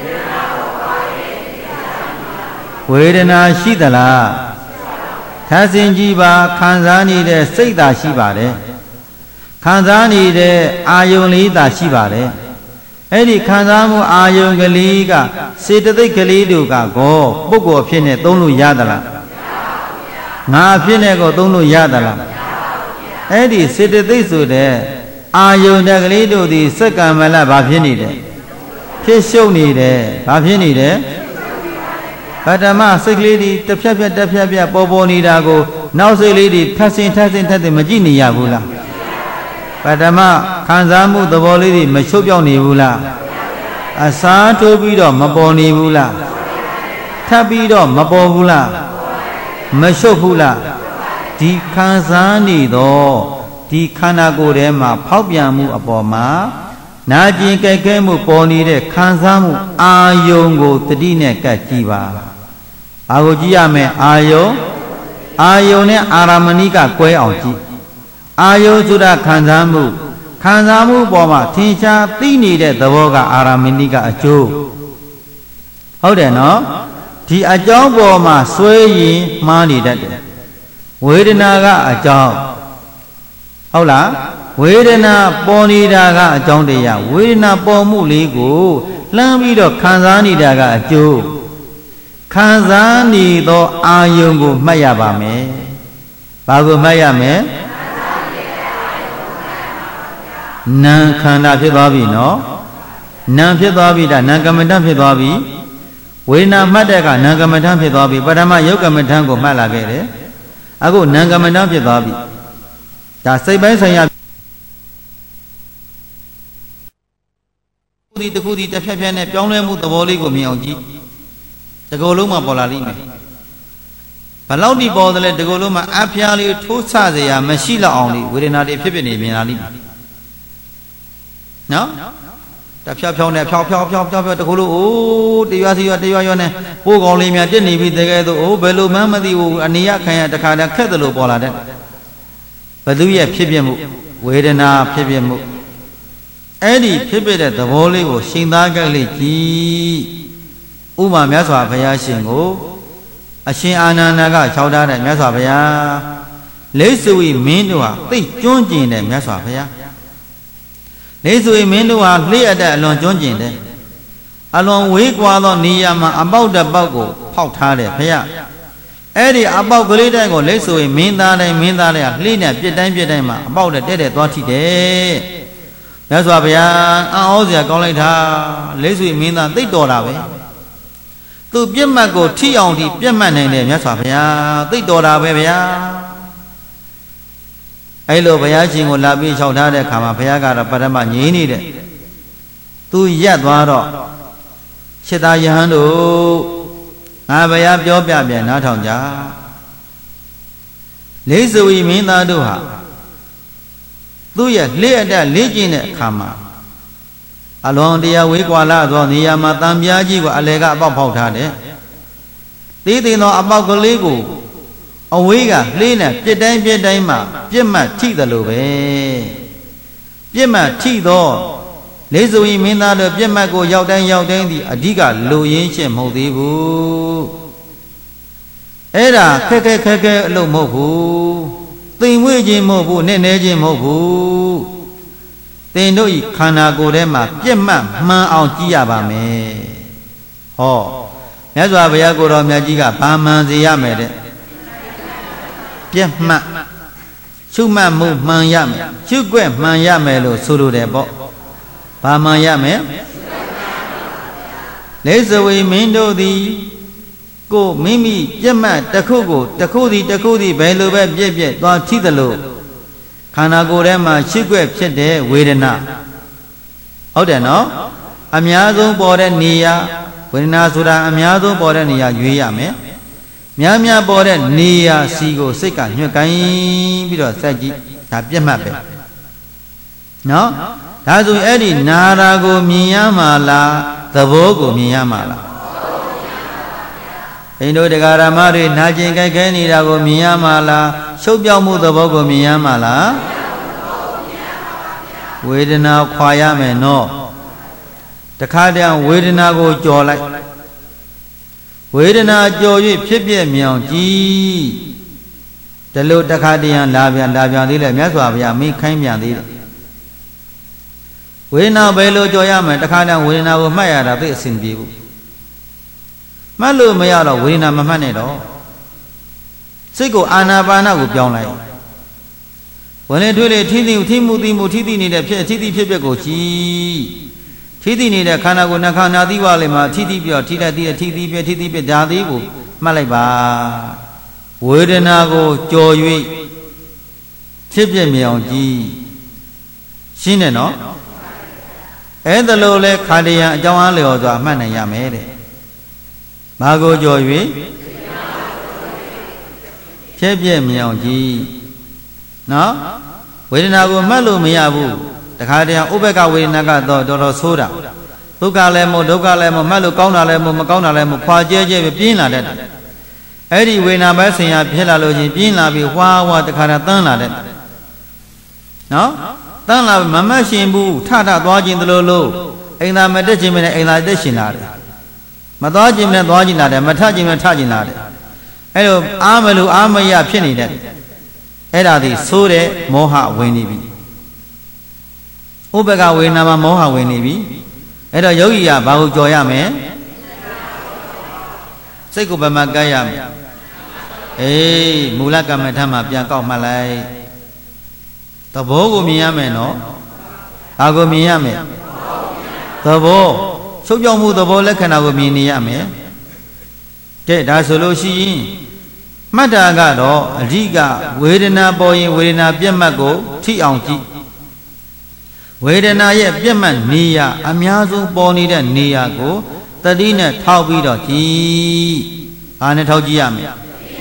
ဝေဒနာရှိသလားထပ်စဉ်ကြည့်ပါခံစားနေတဲ့စိတ်သာရှိပါတယ်ခံစားနေတဲ့အာယုန်လေးသာရှိပါတယ်အဲ့ဒီခံစားမှုအာယုန်ကလေးကစေတသိက်ကလေးတို့ကကောပုဂ္ဂိုလ်အဖြစ်နဲ့သုံးလို့ရသလားငါအဖြစ်နဲ့ကောသုံးလို့ရသလားအဲ့ဒီစေတသိက်ဆိုတဲ့အာယုန်တက်ကလေးတို့သည်စက္ကန့်မလဘာဖြစ်နေတယ်ဖြစ်ရှုပ်နေတယ်ဘာဖြစ်နေတယ်ပထမစိတ်ကလေးဒီတစ်ဖြတ်ဖြတ်တစ်ဖြတ်ဖြတ်ပေါ်ပေါ်နေတာကိုနောက်စိတ်လေးဒီထပ်ဆင်ထပ်ဆင်ထပ်ဆင်မကြည့်နေရဘူးလားပထမခံစားမှုသဘောလေးတွေမချုပ်ပြောင်းနေဘူးလားအစားထိုးပြီးတော့မပေါ်နေဘူးလားထပ်ပြီးတော့မပေါ်ဘူးလားမချုပ်ဘူးလားဒီခံစားနေတော့ဒီခန္ဓာကိုယ်ထဲမှာဖောက်ပြန်မှုအပေါ်မှာနာကျင်ကြိုက်ခဲမှုပေါ်နေတဲ့ခံစားမှုအာယုံကိုတတိနဲ့ကတ်ကြည့်ပါဘာကိုကြည့်ရမလဲအာယုံအာယုံနဲ့အာရမဏိကကွဲအောင်ကြည့်အာယုံဆိုတာခံစားမှုခံစားမှုပေါ်မှာထင်ရှားသိနေတဲ့သဘောကအာရမဏိကအကျိုးဟုတ်တယ်နော်ဒီအကြောင်းပေါ်မှာဆွဲရင်မှားနေတတ်တယ်ဝေဒနာကအကြောင်းဟုတ်လားဝေဒနာပေါ်နေတာကအကြောင်းတရားဝေဒနာပေါ်မှုလေးကိုလှမ်းပြီးတော့ခံစားနေတာကအကျိုးခံစားနေသောအာယုံကိုမှတ်ရပါမယ်ဘာကိုမှတ်ရမလဲနာခန္ဓာဖြစ်သွားပြီနော်နာဖြစ်သွားပြီဒါနာကမ္မဋ္ဌဖြစ်သွားပြီဝေဒနာမှတ်တဲ့ကနာကမ္မဋ္ဌဖြစ်သွားပြီပထမယုတ်ကမ္မဋ္ဌကိုမှတ်လာခဲ့တယ်အခုနာကမ္မဋ္ဌဖြစ်သွားပြီဒါစိတ်ပိုင်းဆိုင်ရာဒီတခုဒီတစ်ဖြတ်ဖြတ်နဲ့ပြောင်းလဲမှုသဘောလေးကိုမြင်အောင်ကြည့်တကောလုံးမှာပေါ်လာလိမ့်မယ်ဘလောက်ဒီပေါ်တယ်လဲတကောလုံးမှာအဖျားလေးထိုးဆစရာမရှိတော့အောင်လေဝေဒနာတွေဖြစ်ဖြစ်နေမြင်လာလိမ့်မယ်နော်တဖြတ်ဖြောင်းနဲ့ဖြောင်းဖြောင်းဖြောင်းဖြောင်းဖြောင်းတကောလုံးအိုးတရွာစီရွာတရွာရွာနဲ့ပိုးကောင်းလေးများတက်နေပြီတကယ်တော့အိုးဘယ်လိုမှမသိဘူးအနေရခံရတခါတည်းခက်တယ်လို့ပေါ်လာတဲ့ဘသူရဲ့ဖြစ်ဖြစ်မှုဝေဒနာဖြစ်ဖြစ်မှုအဲ့ဒီဖြစ်ဖြစ်တဲ့သဘောလေးကိုရှင်းသားကြလေးကြည့်ဥပမာမြတ်စွာဘုရားရှင်ကိုအရှင်အာနန္ဒာကခြောက်ထားတဲ့မြတ်စွာဘုရားလိစ္ဆဝီမင်းတို့ဟာသိကျွန်းကျင်တဲ့မြတ်စွာဘုရားလိစ္ဆဝီမင်းတို့ဟာလျှက်တဲ့အလွန်ကျွန်းကျင်တယ်အလွန်ဝေးကွာသောနေရာမှာအပေါက်တစ်ပေါက်ကိုဖောက်ထားတယ်ဘုရားအဲ့ဒီအပေါက်ကလေးတိုင်းကိုလိစ္ဆဝီမင်းသားတိုင်းမင်းသားတွေကလှိနဲ့ပြစ်တိုင်းပြစ်တိုင်းမှာအပေါက်နဲ့တဲ့တဲ့သွားထိတယ်မြတ်စွာဘုရားအံ့ဩစရာကောင်းလိုက်တာလေးဆွေမင်းသားသိတော်တာပဲသူပြစ်မှတ်ကိုထိအောင်ထိပြစ်မှတ်နိုင်တယ်မြတ်စွာဘုရားသိတော်တာပဲဗျာအဲ့လိုဘုရားရှင်ကိုလာပြီးလျှောက်ထားတဲ့အခါမှာဘုရားကတော့ပထမငြိမ်းနေတဲ့သူရက်သွားတော့ရှစ်သားယဟန်တို့ငါဘုရားပြောပြပြန်နားထောင်ကြလေးဆွေမင်းသားတို့ဟာသူ့ရဲ့လက်အတက်လေးကျင်းတဲ့အခါမှာအလွန်တရားဝေးကွာလာသောနေရာမှာတံပြားကြီးကိုအလေကအပေါက်ဖောက်ထားတယ်။သေးသေးသောအပေါက်ကလေးကိုအဝေးကလှေးနဲ့ပြစ်တိုင်းပြစ်တိုင်းမှာပြစ်မှတ်ထိတယ်လို့ပဲ။ပြစ်မှတ်ထိသောလေးစုံမင်းသားတို့ပြစ်မှတ်ကိုရောက်တိုင်းရောက်တိုင်းဒီအဓိကလူရင်းရှင်းမဟုတ်သေးဘူး။အဲ့ဒါခက်ခက်ခက်ခက်အလုပ်မဟုတ်ဘူး။သိမ်ဝေးခြင်းမဟုတ်ဘူးနဲ့နေခြင်းမဟုတ်ဘူး။တင်တို့ဤခန္ဓာကိုယ်ထဲမှာပြစ်မှတ်မှန်အောင်ကြည့်ရပါမယ်ဟောမြတ်စွာဘုရားကိုယ်တော်မြတ်ကြီးကဘာမှန်စေရမယ်တဲ့ပြစ်မှတ်ရှုမှတ်မှုမှန်ရမယ်ရှုွက်မှန်ရမယ်လို့ဆိုလိုတယ်ပေါ့ဘာမှန်ရမယ်လေးစဝေမင်းတို့သည်ကိုမိမိပြစ်မှတ်တစ်ခုကိုတစ်ခုစီတစ်ခုစီဘယ်လိုပဲပြည့်ပြည့်သွားထိသလိုခန္ဓာကိုယ်ထဲမှာရှိခွက်ဖြစ်တဲ့ဝေဒနာဟုတ်တယ်နော်အများဆုံးပေါ်တဲ့နေရာဝေဒနာဆိုတာအများဆုံးပေါ်တဲ့နေရာရွေးရမယ်များများပေါ်တဲ့နေရာစီကိုစိတ်ကညှွတ်ကိုင်းပြီးတော့စိုက်ကြည့်ဒါပြတ်မှတ်ပဲနော်ဒါဆိုရင်အဲ့ဒီနာရာကိုမြင်ရမှာလားသဘောကိုမြင်ရမှာလားဘိန္ဒုတရားဓမ္မတွေနာကျင်ကြိုက်ခဲနေတာကိုမြင်ရမှာလားရှုပ်ပြောင်းမှုသဘောကိုမြင်ရမှာလားဝေဒနာခွာရမယ်နော်တခါတည်းဝေဒနာကိုကြော်လိုက်ဝေဒနာကြော်၍ဖြစ်ပြမြောင်ကြည်ဒီလိုတခါတည်းလာပြန်လာပြန်သေးတယ်မြတ်စွာဘုရားမိခိုင်းပြန်သေးတယ်ဝေဒနာဘယ်လိုကြော်ရမလဲတခါတည်းဝေဒနာကိုမှတ်ရတာသိအဆင်ပြေဘူးမှတ်လို့မရတော့ဝေဒနာမမှတ်နဲ့တော့စိတ်ကိုအာနာပါနကိုပြောင်းလိုက်ဝင်လေထွေးလေထိတိထိမှုတိမှုထိတိနေတဲ့ဖြစ်ထိတိဖြစ်ဖြစ်ကိုကြည်ထိတိနေတဲ့ခန္ဓာကိုယ်နှခန္ဓာသီးပါလေမှာထိတိပြောထိတတ်တဲ့ထိတိပြထိတိပြဓာသေးကိုမှတ်လိုက်ပါဝေဒနာကိုကြော်၍ဖြစ်ပြမြောင်ကြည်ရှင်းတယ်နော်အဲ့ဒါလို့လဲခန္ဓာယံအကြောင်းအားလျော်စွာမှတ်နိုင်ရမယ်တဲ့ဘာကိုကြော်၍ဖြစ်ပြမြောင်ကြည်နော်ဝေဒနာကိုမှတ်လို့မရဘူးတခါတည်းဥပ္ပကဝေဒနာကတော့တော်တော်ဆိုးတာဒုက္ခလည်းမို့ဒုက္ခလည်းမို့မှတ်လို့ကောင်းတာလည်းမို့မကောင်းတာလည်းမို့ခွာကျဲကျဲပြင်းလာတဲ့အဲ့ဒီဝေဒနာပဲဆင်ရဖြစ်လာလို့ချင်းပြင်းလာပြီးဝါးဝါတခါတည်းတန်းလာတဲ့နော်တန်းလာမမတ်ရှင်ဘူးထထသွားခြင်းတလို့လို့အိမ်သာမတက်ခြင်းမနဲ့အိမ်သာတက်ရှင်လာတယ်မသွားခြင်းနဲ့သွားခြင်းလာတယ်မထခြင်းနဲ့ထခြင်းလာတယ်အဲ့လိုအားမလို့အားမရဖြစ်နေတဲ့အဲ့ဒါဒီဆိုးတဲ့မောဟဝင်နေပြီဥပ္ပကဝေဒနာမှာမောဟဝင်နေပြီအဲ့တော့ယောဂီကဘာကိုကြော်ရမလဲစိတ်ကိုဗမာကပ်ရမယ်အေးမူလကမ္မထမှာပြန်ကောက်မှတ်လိုက်သဘောကိုမြင်ရမယ်နော်ဘာကိုမြင်ရမယ်သဘောချုပ်ပြောင်းမှုသဘောလက္ခဏာကိုမြင်နေရမယ်ကဲဒါဆိုလို့ရှိရင်မှတ်တာကတော့အဓိကဝေဒနာပေါ်ရင်ဝေဒနာပြတ်မှတ်ကိုထိအောင်ကြည့်ဝေဒနာရဲ့ပြတ်မှတ်နေရာအများဆုံးပေါ်နေတဲ့နေရာကိုတတိနဲ့ထောက်ပြီးတော့ကြည့်အားနဲ့ထောက်ကြည့်ရမယ်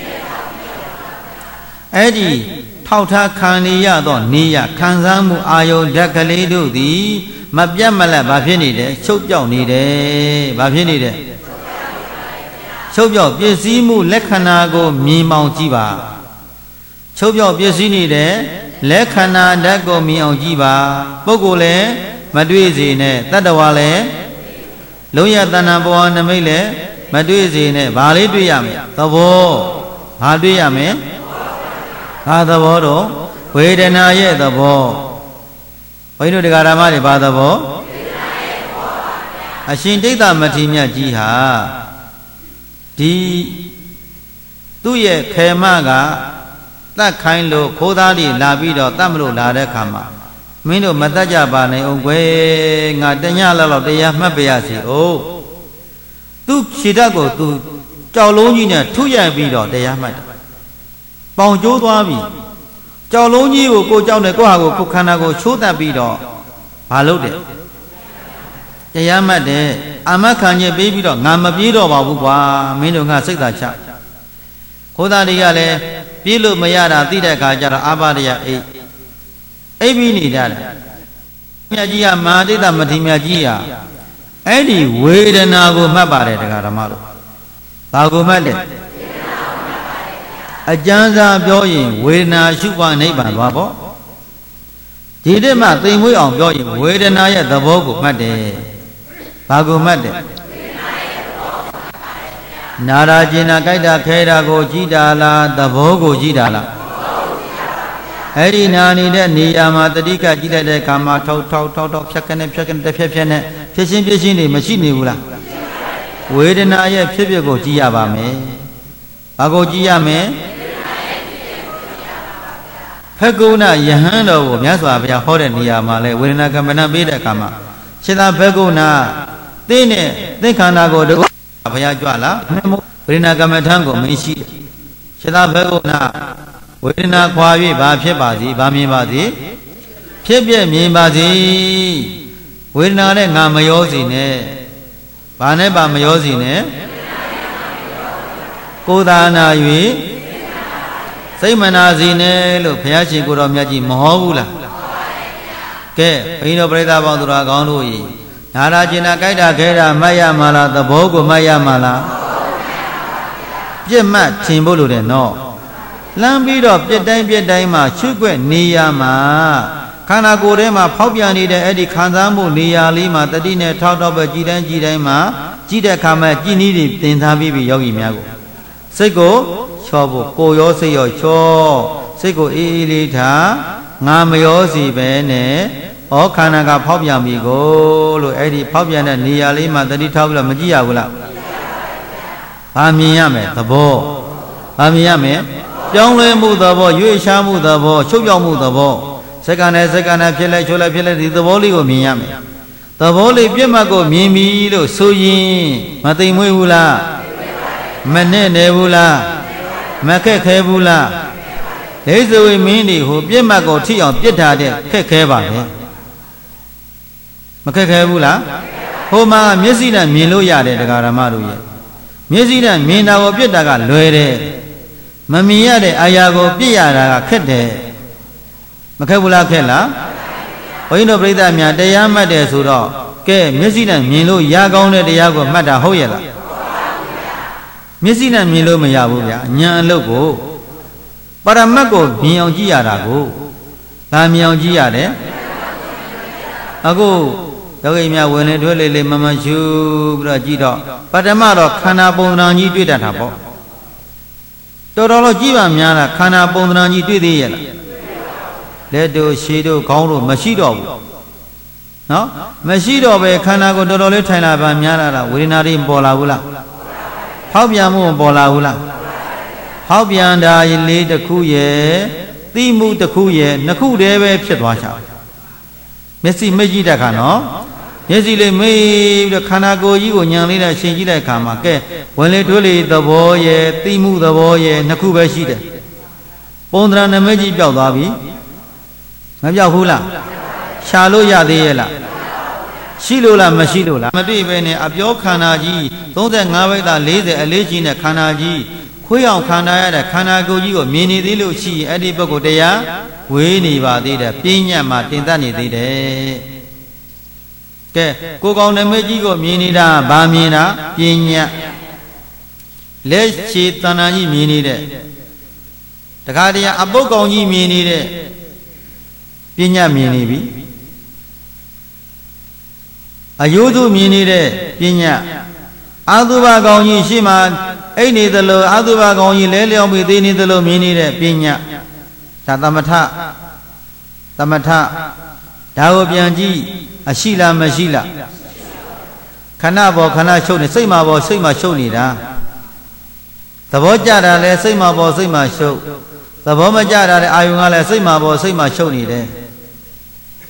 အဲ့ဒီထောက်ထားခံနေရသောနေရာခံစားမှုအာယုဓာတ်ကလေးတို့သည်မပြတ်မလတ်ဘာဖြစ်နေတယ်ချုပ်ပြောက်နေတယ်ဘာဖြစ်နေတယ်ချုပ်ပြောက်ပစ္စည်းမှုလက္ခဏာကိုမြင်မောင်ကြည့်ပါချုပ်ပြောက်ပစ္စည်းနေတဲ့လက္ခဏာဓာတ်ကိုမြင်အောင်ကြည့်ပါပုဂ္ဂိုလ်လည်းမတွေ့စေနဲ့တတ္တဝါလည်းလုံးရတဏ္ဍဘဝနမိတ်လည်းမတွေ့စေနဲ့ဘာလေးတွေ့ရမလဲသဘောဘာတွေ့ရမလဲဘာသဘောတော့ဝေဒနာရဲ့သဘောဘုန်းကြီးတို့တရားဓမ္မတွေဘာသဘောဝေဒနာရဲ့သဘောပါဗျာအရှင်ဒိဋ္ဌမထေရမြတ်ကြီးဟာဒီသူ့ရဲ့ခေမကတတ်ခိုင်းလို့ခိုးသားတွေလာပြီးတော့တတ်မလို့လာတဲ့ခါမှာမင်းတို့မတတ်ကြပါနဲ့အောင်ကွယ်ငါတညလောက်လောက်တရားမှတ်ပါရစီအောင်သူခြေဓာတ်ကိုသူကြောက်လုံးကြီးနဲ့ထုရိုက်ပြီးတော့တရားမှတ်တယ်ပေါင်ကျိုးသွားပြီကြောက်လုံးကြီးကိုကိုကြောက်နေကိုဟာကိုကိုခန္ဓာကိုချိုးတတ်ပြီးတော့ဘာလုပ်တယ်တရားမှတ်တယ်အာမခံခြင်းပေးပြီးတော့ငါမပြေးတော့ပါဘူးကွာမင်းတို့ငါစိတ်သာချခိုးသားတွေကလည်းပြေးလို့မရတာသိတဲ့အခါကျတော့အာဘဒယအိတ်အိပ်ပြီးနေကြတယ်မြတ်ကြီးကမဟာတိတ္တမထေရမြတ်ကြီးကအဲ့ဒီဝေဒနာကိုမှတ်ပါတယ်တရားဓမ္မတို့ဘာကိုမှတ်လဲအကျမ်းစာပြောရင်ဝေဒနာရှုပွားနိဗ္ဗာန်သွားပေါ့ဒီတည်းမှသိမ်မွေးအောင်ပြောရင်ဝေဒနာရဲ့သဘောကိုမှတ်တယ်ဘာကိုမှတ်တယ်နာရာကျင်နာကြိုက်တာခဲတာကိုကြည်တာလားသဘောကိုကြည်တာလားအဲ့ဒီနာနေတဲ့နေရာမှာတတိကကြည့်လိုက်တဲ့အခါမှာထောက်ထောက်ထောက်ထောက်ဖြတ်ကနေဖြတ်ကနေတစ်ဖြတ်ဖြတ်နဲ့ဖြစ်ချင်းဖြစ်ချင်းတွေမရှိနေဘူးလားဝေဒနာရဲ့ဖြစ်ဖြစ်ကိုကြည်ရပါမယ်ဘာကိုကြည်ရမယ်ဖက်ကုဏယဟန်တော်ကိုမြတ်စွာဘုရားဟောတဲ့နေရာမှာလဲဝေဒနာကမ္မနာပေးတဲ့အခါမှာစေတဖက်ကုဏသင်နဲ့သင်္ခန္ဓာကိုတကုဘုရားကြွလာဝေဒနာကမ္မထံကိုမင်းရှိစေတဖက်ကုဏဝေဒနာခွာ၍ဘာဖြစ်ပါစေဘာမြင်ပါစေဖြစ်ပြမြင်ပါစေဝေဒနာနဲ့ငါမရောစီနဲ့ဘာနဲ့ပါမရောစီနဲ့ကိုယ်သာနာ၍စိတ်မနာစီနဲ့လို့ဘုရားရှင်ကိုတော်မြတ်ကြီးမဟောဘူးလားကဲဘိန်းတော်ပရိသတ်ပေါင်းသူတော်ကောင်းတို့ဤနာရာကျင်နာကြိုက်တာခဲတာမှတ်ရမှာလားသဘောကိုမှတ်ရမှာလားပြစ်မှတ်ထင်ဖို့လိုတယ်နော်လမ်းပြီးတော့ပြစ်တိုင်းပြစ်တိုင်းမှာရှုွက်နေရမှာခန္ဓာကိုယ်ထဲမှာဖောက်ပြန်နေတဲ့အဲ့ဒီခံစားမှုနေရာလေးမှာတတိနဲ့ထောက်တော့ပဲကြည်တိုင်းကြည်တိုင်းမှာကြည်တဲ့အခါမှာကြည်နည်းတွေသင်ထားပြီးပြီယောဂီများကိုစိတ်ကိုချောဖို့ကိုရောစိတ်ရောချောစိတ်ကိုအေးအေးလေးထားငါမရောစီပဲနဲ့ဩခန္ဓာကဖောက်ပြန်ပြီကိုလို့အဲ့ဒီဖောက်ပြန်တဲ့နေရာလေးမှာတတိထောက်ပြီးတော့မကြည့်ရဘူးလားဘာမြင်ရမယ်သဘောဘာမြင်ရမယ်ပြောင်းလဲမှုသဘောရွေ့ရှားမှုသဘောချုပ်ပြောင်းမှုသဘောစက္ကန့်နဲ့စက္ကန့်နဲ့ဖြစ်လဲချိုးလဲဖြစ်လဲဒီသဘောလေးကိုမြင်ရမယ်သဘောလေးပြည့်မှတ်ကိုမြင်ပြီလို့ဆိုရင်မသိမ်မွေးဘူးလားမနဲ့နေဘူးလားမခက်ခဲဘူးလားဒိဋ္ဌဝိမင်းဒီဟိုပြည့်မှတ်ကိုထိအောင်ပြစ်ထားတဲ့ခက်ခဲပါလေမခက်ခဲဘူးလားဟိုမှာမျက်စိနဲ့မြင်လို့ရတယ်တရားဓမ္မတို့ရဲ့မျက်စိနဲ့မြင်တာကိုပြစ်တာကလွယ်တယ်မမြင်ရတဲ့အရာကိုပြစ်ရတာကခက်တယ်မခက်ဘူးလားခက်လားဘုန်းကြီးတို့ပြိဿများတရားမှတ်တယ်ဆိုတော့ကဲမျက်စိနဲ့မြင်လို့ရကောင်းတဲ့တရားကိုမှတ်တာဟုတ်ရဲ့လားမျက်စိနဲ့မြင်လို့မရဘူးဗျာဉာဏ်အလုပ်ကိုပရမတ်ကိုမြင်အောင်ကြည့်ရတာကိုဒါမြင်အောင်ကြည့်ရတယ်အခုယောဂီများဝင်လေတွဲလေလေမမရှုပြီးတော့ကြည့်တော့ပထမတော့ခန္ဓာပုံသဏ္ဍာန်ကြီးတွေ့တတ်တာပေါ့တော်တော်လို့ကြည့်ပါများလားခန္ဓာပုံသဏ္ဍာန်ကြီးတွေ့သေးရဲ့လားလက်တို့ရှည်တို့ခေါင်းတို့မရှိတော့ဘူးနော်မရှိတော့ပဲခန္ဓာကိုတော်တော်လေးထိုင်လာပါများလားဝေဒနာတွေပေါ်လာဘူးလားဖောက်ပြန်မှုပေါ်လာဘူးလားဖောက်ပြန်တာလေးတစ်ခုရဲ့သိမှုတစ်ခုရဲ့နှစ်ခုတည်းပဲဖြစ်သွားချာမျက်စိမကြည့်တဲ့ခါနော်မျက်စိလေးမေးပြီးတော့ခန္ဓာကိုယ်ကြီးကိုညံလေးနဲ့ရှင်းကြည့်တဲ့အခါမှာကဲဝင်လေထွေးလေသဘောရဲ့သိမှုသဘောရဲ့နှစ်ခုပဲရှိတယ်ပုံသဏ္ဍာန်နမကြီးပြောက်သွားပြီမပြောက်ဘူးလားရှာလို့ရသေးရဲ့လားရှိလို့လားမရှိလို့လားမတွေ့ပဲနဲ့အပြောခန္ဓာကြီးသုံး၅ဘိတ်သား၄၀အလေးကြီးနဲ့ခန္ဓာကြီးခွေးအောင်ခန္ဓာရတဲ့ခန္ဓာကိုယ်ကြီးကိုမြင်နေသေးလို့ရှိရင်အဲ့ဒီပုဂ္ဂိုလ်တရားဝေးနေပါသေးတယ်ပြဉ္ညာမှာတင်တတ်နေသေးတယ်ကဲကိုကောင်နမိတ်ကြီးကိုမြင်နေတာဗာမြင်တာပြဉ္ညာလက်ချေတဏ္ဍာကြီးမြင်နေတဲ့တခါတည်းအပုတ်ကောင်ကြီးမြင်နေတဲ့ပြဉ္ညာမြင်နေပြီအယုဒုမြင်နေတဲ့ပညာအာသုဘကောင်ကြီးရှိမှအိတ်နေသလိုအာသုဘကောင်ကြီးလဲလျောင်းပြီးသိနေသလိုမြင်နေတဲ့ပညာဒါသမထသမထဒါကိုပြန်ကြည့်အရှိလားမရှိလားခဏပေါ်ခဏရှုပ်နေစိတ်မှာပေါ်စိတ်မှာရှုပ်နေတာသဘောကြတာလဲစိတ်မှာပေါ်စိတ်မှာရှုပ်သဘောမကြတာလဲအာယုံကလည်းစိတ်မှာပေါ်စိတ်မှာရှုပ်နေတယ်ဟ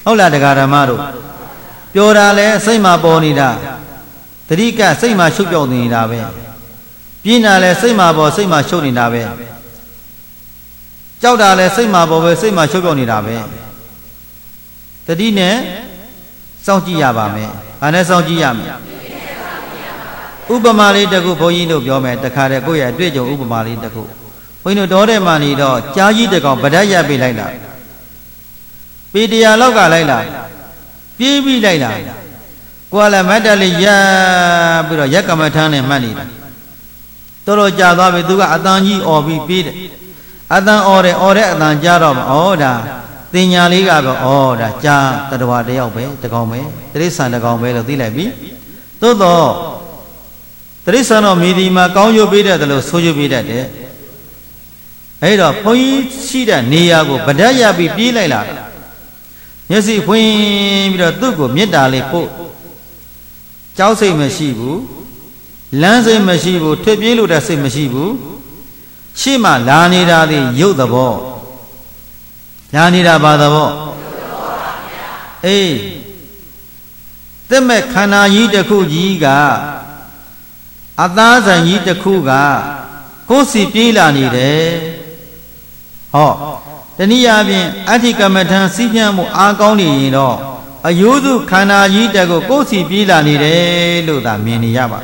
ဟုတ်လားတရားဓမ္မတို့ပြောတာလဲစိတ်မှာပေါ်နေတာတတိကစိတ်မှာရှုပ်ပြောင်းနေတာပဲပြင်းတာလဲစိတ်မှာပေါ်စိတ်မှာရှုပ်နေတာပဲကြောက်တာလဲစိတ်မှာပေါ်ပဲစိတ်မှာရှုပ်ပြောင်းနေတာပဲတတိနဲ့စောင့်ကြည့်ရပါမယ်။ဘာနဲ့စောင့်ကြည့်ရမလဲ။ဥပမာလေးတစ်ခုဘုန်းကြီးတို့ပြောမယ်တခါတည်းကိုယ့်ရဲ့အတွေ့အကြုံဥပမာလေးတစ်ခုဘုန်းကြီးတို့တော်တဲ့မှနေတော့ကြားကြီးတစ်ကောင်ဗဒတ်ရပ်ပေးလိုက်တာပေတရာလောက်ကလိုက်လာပြေးပြီးလိုက်လာကိုယ်လည်းမတ်တလေးရပ်ပြီးတော့ရက်ကမထမ်းနဲ့မှတ်နေတာတော်တော်ကြာသွားပြီသူကအတန်ကြီးអော်ပြီးပြေးတယ်အတန်អော်တယ်អော်တဲ့အတန်ကြားတော့ဩဒါတင်ညာလေးကတော့ဩဒါကြာတတဝါတယောက်ပဲတကောင်ပဲတိရစ္ဆာန်တကောင်ပဲလို့သိလိုက်ပြီသို့တော့တိရစ္ဆာန်တော့မိဒီမှာကောင်းကျိုးပေးတတ်တယ်လို့ဆိုကျိုးပေးတတ်တယ်အဲ့တော့ဘုန်းကြီးရှိတဲ့နေရာကိုဗဒတ်ရပြီးပြေးလိုက်လာမျက်စိဖွင့်ပြီးတော့သူ့ကိုမေတ္တာလေးပို့ကြောက်စိတ်မရှိဘူးလမ်းစိတ်မရှိဘူးထွက်ပြေးလို့တဲ့စိတ်မရှိဘူးရှေ့မှာလာနေတာသည်ရုပ်သဘောလာနေတာဘာသဘောအေးတက်မဲ့ခန္ဓာကြီးတစ်ခုကြီးကအသားဆိုင်ကြီးတစ်ခုကကိုယ်စီပြေးလာနေတယ်ဟောတနည်းအားဖြင့်အဋ္ဌိကမ္မထံစီးပြန့်မှုအားကောင်းနေရင်တော့အယုစုခန္ဓာကြီးတက်ကိုကိုယ်စီပြေးလာနေတယ်လို့သာမြင်နေရပါ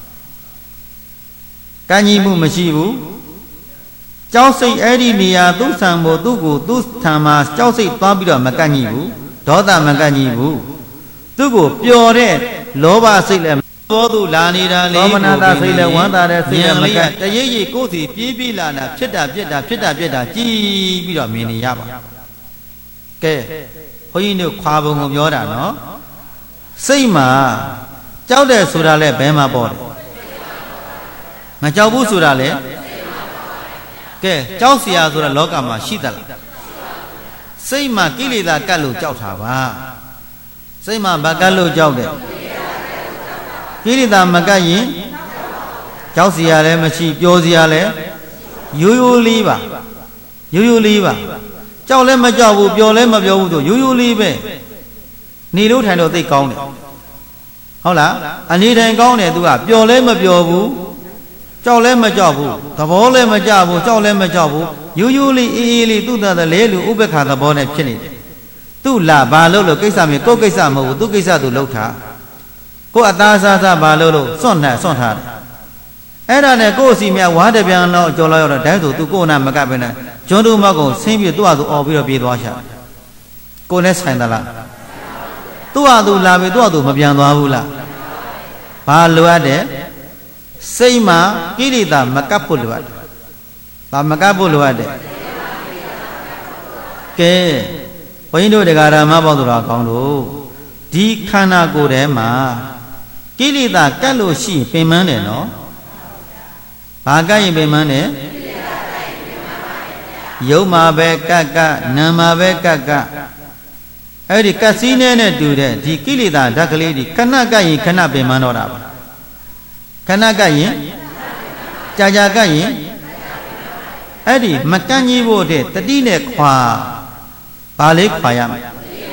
ကံကြီးမှုမရှိဘူးကြောက်စိတ်အဲ့ဒီနေရာသူ့ဆံဖို့သူ့ကိုသူ့ဆံမှာကြောက်စိတ်သွားပြီးတော့မကန့်ကြီးဘူးဒေါသမကန့်ကြီးဘူးသူ့ကိုပျော်တဲ့လောဘစိတ်လည်းသောသူလာနေတာလေဒေါမနတာစိတ်လည်းဝမ်းသာတဲ့စိတ်လည်းမကန့်တရိပ်ရိပ်ကိုယ်စီပြေးပြေးလာတာဖြစ်တာဖြစ်တာဖြစ်တာဖြစ်တာကြည်ပြီးတော့မြင်နေရပါကဲဘုန်းကြီးတို့ခွာပုံကိုပြောတာနော်စိတ်မှာကြောက်တယ်ဆိုတာလည်းဘယ်မှာပေါ်တယ်မကြောက်ဘူးဆိုတာလည်းကဲကြောက်เสียဆိုတာလောကမှာရှိသလားစိတ်မှာကိလေသာကတ်လို့ကြောက်တာပါစိတ်မှာဘာကတ်လို့ကြောက်တယ်ကိလေသာမကတ်ရင်ကြောက်เสียလည်းမရှိပျော်เสียလည်းရိုးရိုးလေးပါရိုးရိုးလေးပါကြောက်လည်းမကြောက်ဘူးပျော်လည်းမပျော်ဘူးဆိုရိုးရိုးလေးပဲနေလို့ထိုင်တော့သိကောင်းတယ်ဟုတ်လားအနေထိုင်ကောင်းတယ်သူကပျော်လည်းမပျော်ဘူးကြောက်လည်းမကြောက်ဘူးသဘောလည်းမကြဘူးကြောက်လည်းမကြောက်ဘူးရိုးရိုးလေးအေးအေးလေးသူ့သားတည်းလူဥပ္ပခါသဘောနဲ့ဖြစ်နေတယ်သူ့လာဘာလို့လို့ကိစ္စမျိုးကိုယ်ကိစ္စမဟုတ်ဘူးသူ့ကိစ္စသူလုပ်ထားကိုယ်အသားစားစားဘာလို့လို့စွန့်နှံ့စွန့်ထားတယ်အဲ့ဒါနဲ့ကိုယ်စီမြဝါးတပြန်တော့ကြော်လာရတော့တိုင်းဆိုသူကိုယ်နာမကပ်ပဲနဲ့ကျွန်းတို့မောက်ကိုဆင်းပြီးသူ့ဟာသူអော်ပြီးတော့ပြေးသွားရှာကိုယ်နဲ့ဆိုင်သလားသူ့ဟာသူလာပြီးသူ့ဟာသူမပြန်သွားဘူးလားဘာလိုအပ်တယ်စိတ်မှာကိလေသာမကပ်ဖို့လိုအပ်တယ်။ဒါမကပ်ဖို့လိုအပ်တယ်။ကဲဘုန်းကြီးတို့တရားဓမ္မပေါင်းတော်ကောင်းလို့ဒီခန္ဓာကိုယ်ထဲမှာကိလေသာကပ်လို့ရှိရင်ပင်ပန်းတယ်နော်။ဘာကပ်ရင်ပင်ပန်းတယ်။ယုံမှာပဲကပ်ကပ်နာမှာပဲကပ်ကပ်အဲ့ဒီကပ်စည်းနဲ့နဲ့တူတဲ့ဒီကိလေသာဓာတ်ကလေးဒီခဏကပ်ရင်ခဏပင်ပန်းတော့တာပါခဏကရင်ကြာကြာကရင်အဲ့ဒီမကန့်ကြီးဖို့တဲ့တတိနဲ့ခွာဘာလေးခွာရမယ်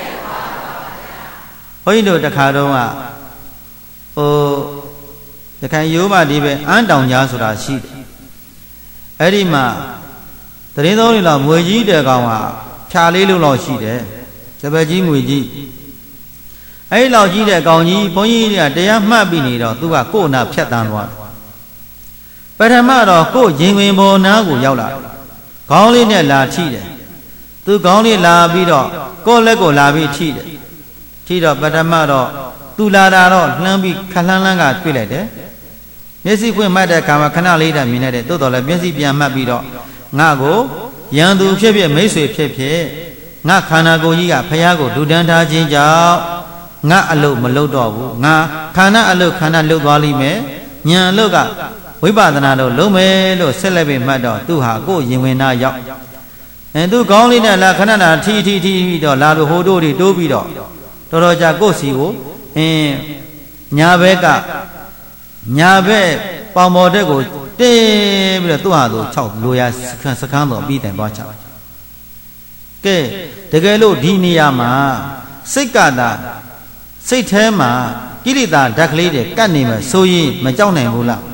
ဘုန်းကြီးတို့တခါတော့ကဟိုတခါရိုးမဒီပဲအန်းတောင်ကြားဆိုတာရှိတယ်အဲ့ဒီမှာတရင်သုံးလေးလောက်ငွေကြီးတဲ့ကောင်ကဖြာလေးလုံးလောက်ရှိတယ်စပယ်ကြီးငွေကြီးအဲ့ဒီလောက်ကြီးတဲ့ကောင်ကြီးဘုန်းကြီးကတရားမှတ်ပြီးနေတော့သူကကိုယ်နာဖြတ်တန်းသွားပထမတော့ကိုယ်ရင်ဝင်ပေါ်နာကိုရောက်လာခေါင်းလေးနဲ့လာထိတယ်သူခေါင်းလေးလာပြီးတော့ကိုယ်လက်ကိုလာပြီးထိတယ်ထိတော့ပထမတော့သူလာတာတော့လှမ်းပြီးခလှမ်းလှမ်းကတွေ့လိုက်တယ်မျက်စိဖွင့်မှတ်တဲ့အခါမှာခဏလေးတည်းမြင်လိုက်တယ်တိုးတော်လည်းမျက်စိပြန်မှတ်ပြီးတော့ငါကိုရန်သူဖြစ်ဖြစ်မိတ်ဆွေဖြစ်ဖြစ်ငါခန္ဓာကိုယ်ကြီးကဖះကိုဒုဒန်းထားခြင်းကြောင့်ငါအလုပ်မလုပ်တော့ဘူးငါခန္ဓာအလုပ်ခန္ဓာလုပ်သွားလိမ့်မယ်ဉာဏ်အလုပ်ကဝိပဿနာလို့လုံးမယ်လို့ဆက်လက်ပြီးမှတ်တော့သူဟာကိုယ်ရင်ဝင်နာရောက်အဲသူကောင်းလေးနဲ့လာခဏနာထီထီထီပြီးတော့လာလို့ဟိုတို့တွေတိုးပြီးတော့တော်တော်ကြာကိုယ်စီကိုအင်းညာဘက်ကညာဘက်ပေါင်ပေါ်တက်ကိုတင်းပြီးတော့သူ့ဟာသူ၆လိုရစခန်းတော်ပြီးတိုင်သွားချကဲတကယ်လို့ဒီနေရာမှာစိတ်ကသာစိတ်ထဲမှာကိလေသာဓာတ်ကလေးတွေကတ်နေမှာဆိုရင်မကြောက်နိုင်ဘူးလား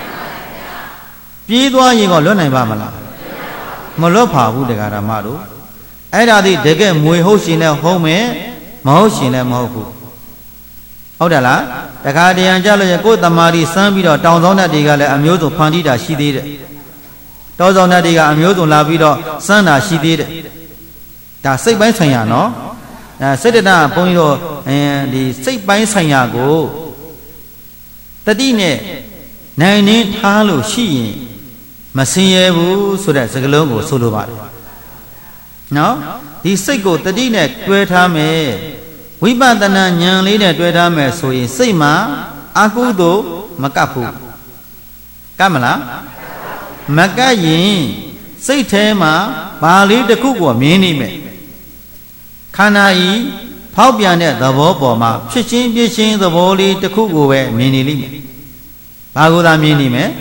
ပြေးသွားရင်တော့လွတ်နိုင်ပါမလားမလွတ်ပါဘူးတရားဓမ္မတို့အဲ့ဒါဒီတကယ်မွေဟုတ်ရှင်လည်းဟုတ်မယ်မဟုတ်ရှင်လည်းမဟုတ်ဘူးဟုတ်တယ်လားတခါတရံကြလို့ရကိုယ်တမာရီစမ်းပြီးတော့တောင်ဆောင်တဲ့တွေကလည်းအမျိုးစုံဖန်တီးတာရှိသေးတယ်တောဆောင်တဲ့တွေကအမျိုးစုံလာပြီးတော့စမ်းတာရှိသေးတယ်ဒါစိတ်ပိုင်းဆိုင်ရာနော်အဲစိတ်တဏဘုန်းကြီးတို့အဲဒီစိတ်ပိုင်းဆိုင်ရာကိုတတိနဲ့နိုင်နေထားလို့ရှိရင်မစင်ရဘူးဆိုတဲ့စကားလုံးကိုဆိုလိုပါတယ်နော်ဒီစိတ်ကိုတတိနဲ့တွဲထားမယ်ဝိပဿနာဉာဏ်လေးနဲ့တွဲထားမယ်ဆိုရင်စိတ်မှာအကုသိုလ်မကပ်ဘူးကပ်မလားမကပ်ရင်စိတ်ထဲမှာဘာလေးတစ်ခုကိုမြင်နေမယ်ခန္ဓာဤဖောက်ပြန်တဲ့သဘောပေါ်မှာဖြစ်ချင်းပြည့်ချင်းသဘောလေးတစ်ခုကိုပဲမြင်နေလိမ့်မယ်ဘာကိုသာမြင်နေမယ်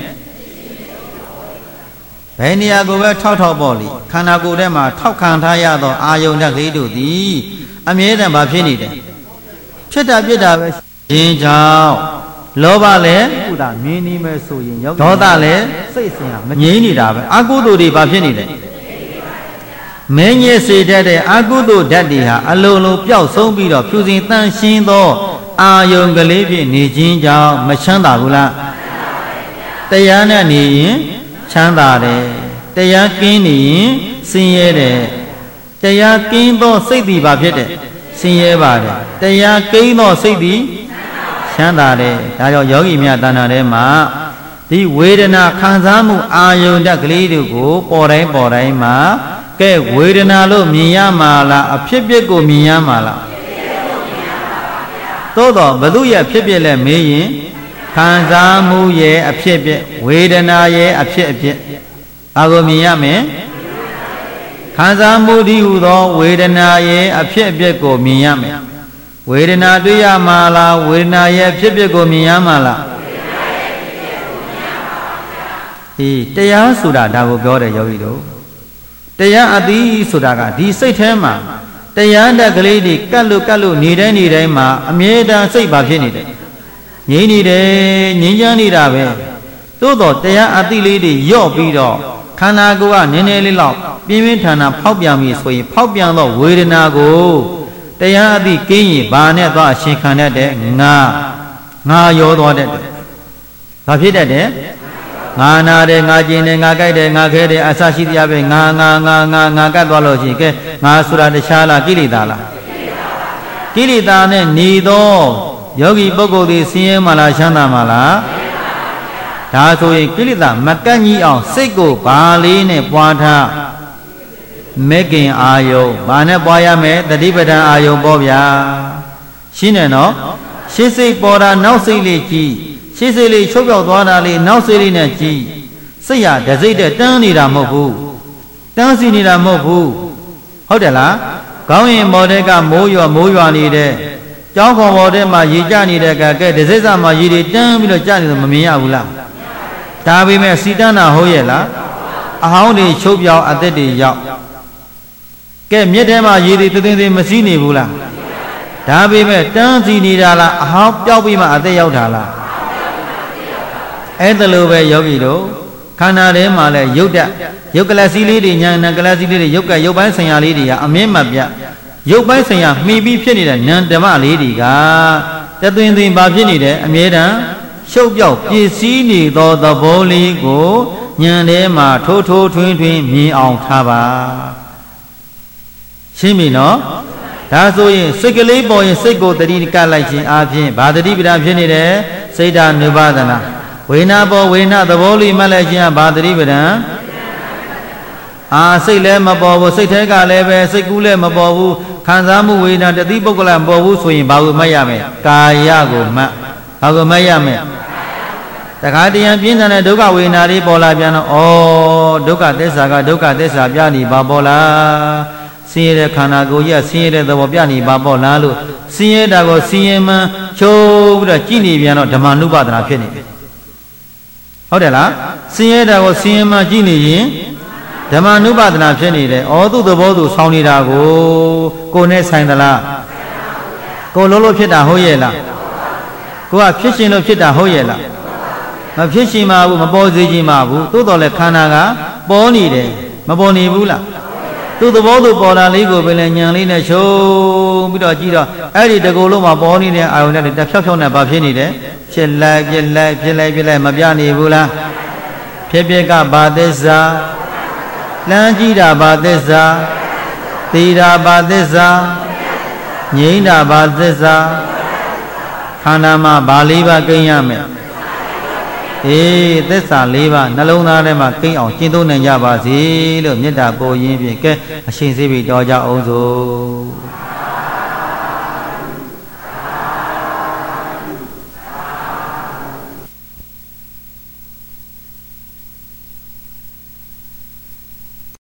ဘယ်နေရာကိုပဲထောက်ထောက်ပေါ့လေခန္ဓာကိုယ်ထဲမှာထောက်ခံထားရသောအာယုန်ဓာတ်ကလေးတို့သည်အမြဲတမ်းဘာဖြစ်နေတယ်ဖြစ်တာပြစ်တာပဲရင်ကြောင့်လောဘလည်းကုသမြင်နေမယ်ဆိုရင်ဒေါသလည်းစိတ်ဆင်ဟာမငြိမ်းနေတာပဲအကုသိုလ်တွေဘာဖြစ်နေတယ်မင်းညစ်စေတတ်တဲ့အကုသိုလ်ဓာတ်တွေဟာအလုံးလုံးပျောက်ဆုံးပြီးတော့ဖြူစင်တန့်ရှင်းသောအာယုန်ကလေးဖြင့်နေခြင်းကြောင့်မချမ်းသာဘူးလားတရားနဲ့နေရင်ချမ်းသာတယ်တရားကင်းနေရင်ဆင်းရဲတယ်တရားကင်းသောစိတ်သည်ဘာဖြစ်တယ်ဆင်းရဲပါတယ်တရားကင်းသောစိတ်သည်ချမ်းသာတယ်ဒါကြောင့်ယောဂီများတဏ္ဍာထဲမှာဒီဝေဒနာခံစားမှုအာယုန်ဓာတ်ကလေးတွေကိုပေါ်တိုင်းပေါ်တိုင်းမှာကဲဝေဒနာလို့မြင်ရမှာလားအဖြစ်ပြက်ကိုမြင်ရမှာလားသို့တော့ဘု து ရဲ့ဖြစ်ပြက်လဲမေးရင်ခံစားမှုရဲ့အဖြစ်ပြက်ဝေဒနာရဲ့အဖြစ်အပျက်ဘာကိုမြင်ရမလဲခံစားမှုဒီဟူသောဝေဒနာရဲ့အဖြစ်အပျက်ကိုမြင်ရမယ်ဝေဒနာတွေ့ရမှာလားဝေဒနာရဲ့အဖြစ်အပျက်ကိုမြင်ရမှာလားအေးတရားဆိုတာဒါကိုပြောတယ်ယောဂီတို့တရားအသီးဆိုတာကဒီစိတ်ထဲမှာတရားတက်ကလေးတွေကတ်လို့ကတ်လို့နေတိုင်းနေတိုင်းမှာအမြဲတမ်းစိတ်ပါဖြစ်နေတယ်ငြိမ့်နေတယ်ငြိမ်းချမ်းနေတာပဲသို့တော့တရားအသီးလေးတွေယော့ပြီးတော့ခန္ဓာကိုယ်ကနည်းနည်းလေးလောက်ပြင်းပြင်းထန်ထန်ဖောက်ပြန်ပြီဆိုရင်ဖောက်ပြန်သောဝေဒနာကိုတရားအသီးကင်းရင်ဘာနဲ့သွားအရှင်ခံတတ်တဲ့ငါငါရောသွားတတ်တယ်ဘာဖြစ်တတ်တယ်ငါနာတယ်ငါကျင်တယ်ငါကြိုက်တယ်ငါခဲတယ်အစရှိတရားပဲငါငါငါငါငါကတ်သွားလို့ရှိရင်ကဲငါဆိုတာတခြားလားကိလေသာလားကိလေသာနဲ့နေသောယောဂီပုဂ္ဂိုလ်တွေဆင်းရဲမှလားချမ်းသာမှလားဒါဆိုရင်ကိလေသာမကန့်ကြီးအောင်စိတ်ကိုဘာလေးနဲ့ပွားထားမေခင်အာယုံဘာနဲ့ပွားရမယ်တတိပဋ္ဌာန်အာယုံပေါ့ဗျာရှင်းတယ်နော်ရှင်းစိတ်ပေါ်တာနောက်စိတ်လေးကြည့်ရှင်းစိတ်လေးချုပ်ပြောက်သွားတာလေးနောက်စိတ်လေးနဲ့ကြည့်စိတ်ရဒစိတ်တဲ့တန်းနေတာမဟုတ်ဘူးတန်းစီနေတာမဟုတ်ဘူးဟုတ်တယ်လားခေါင်းရင်မော်တဲ့ကမိုးရွာမိုးရွာနေတဲ့ကျောင်းခေါ်ပေါ်တဲ့မှာရေကျနေတဲ့ကကဲဒစိတ်စမှာရေတွေတန်းပြီးတော့ကျနေတယ်မမြင်ရဘူးလားဒါပေမဲ့စီတန်းတာဟုတ်ရဲ့လားအဟောင်းတွေချုပ်ပြောက်အသက်တွေရောက်ကဲမြစ်ထဲမှာရေတွေတင်းတင်းမစီးနေဘူးလားဒါပေမဲ့တန်းစီနေတာလားအဟောင်းပြောက်ပြီးမှအသက်ရောက်တာလားအဲ့ဒါလိုပဲယောဂီတို့ခန္ဓာထဲမှာလဲရုပ်တရုပ်ကလစီလေးတွေညာဏကလစီလေးတွေရုပ်ကရုပ်ပိုင်းဆိုင်ရာလေးတွေကအမြင့်မပြရုပ်ပိုင်းဆိုင်ရာမှီပြီးဖြစ်နေတဲ့ဉာဏ်ဓမ္မလေးတွေကတသွင်သွင်ဘာဖြစ်နေတယ်အမြဲတမ်းရှုပ်ပြောက်ပြည့်စည်နေသောသဘောလေးကိုဉာဏ်ထဲမှာထိုးထိုးထွင်းထွင်းမြင်အောင်ထားပါရှင်းပြီနော်ဒါဆိုရင်စိတ်ကလေးပေါ်ရင်စိတ်ကိုတတိကလိုက်ခြင်းအပြင်ဘာတတိပဒဖြစ်နေတယ်စိတ်ဓာနုပါဒနာဝေနာပေါ်ဝေနာသဘောလေးမှတ်လိုက်ခြင်းဘာတတိပဒံအာစိတ်လည်းမပေါ်ဘူးစိတ်ထဲကလည်းပဲစိတ်ကူးလည်းမပေါ်ဘူးခံစားမှုဝေနာတတိပုဂ္ဂလမပေါ်ဘူးဆိုရင်ဘာကိုမှတ်ရမလဲကာယကိုမှတ်ဘာကိုမှတ်ရမလဲတခါတရံပြင်းထန်တဲ့ဒုက္ခဝေဒနာလေးပေါ်လာပြန်တော့ဩဒုက္ခသစ္စာကဒုက္ခသစ္စာပြနေပါပေါ်လားဆင်းရဲတဲ့ခန္ဓာကိုယ်ကြီးဆင်းရဲတဲ့သဘောပြနေပါပေါ်လားလို့ဆင်းရဲတာကိုဆင်းရဲမှန်းချိုးပြီးတော့ကြည်နေပြန်တော့ဓမ္မနုပါဒနာဖြစ်နေတယ်ဟုတ်တယ်လားဆင်းရဲတာကိုဆင်းရဲမှန်းကြည်နေရင်ဓမ္မနုပါဒနာဖြစ်နေတယ်ဩသူ့သဘောသူဆောင်းနေတာကိုကိုယ်နဲ့ဆိုင်သလားကိုလုံးလို့ဖြစ်တာဟုတ်ရဲ့လားကိုကဖြစ်ရှင်လို့ဖြစ်တာဟုတ်ရဲ့လားမဖြစ်ရှင်မှာဘူးမပေါ်စေခြင်းမှာဘူးသို့တော်လည်းခန္ဓာကပေါ်နေတယ်မပေါ်နေဘူးလားသူ့သဘောသူပေါ်လာလေးကိုပဲလေညံလေးနဲ့ရှုံးပြီးတော့ကြည့်တော့အဲ့ဒီတကူလုံးမှာပေါ်နေတဲ့အာယုန်နဲ့တဖြောက်ဖြောက်နဲ့ဘာဖြစ်နေတယ်ဖြစ်လိုက်ပြက်လိုက်ဖြစ်လိုက်ပြက်လိုက်မပြနေဘူးလားဖြစ်ပြက်ကဘာသစ္စာလမ်းကြည့်တာဘာသစ္စာသေတာဘာသစ္စာငြိမ်းတာဘာသစ္စာခန္ဓာမှာဘာလေးပါကိန်းရမယ်အေးသစ္စာလေးပါနှလုံးသားထဲမှာကိန်းအောင်ကျင့်သုံးနိုင်ကြပါစေလို့မေတ္တာပို့ရင်းဖြင့်ကဲအရှင်စေပြီတော်ကြအောင်စို့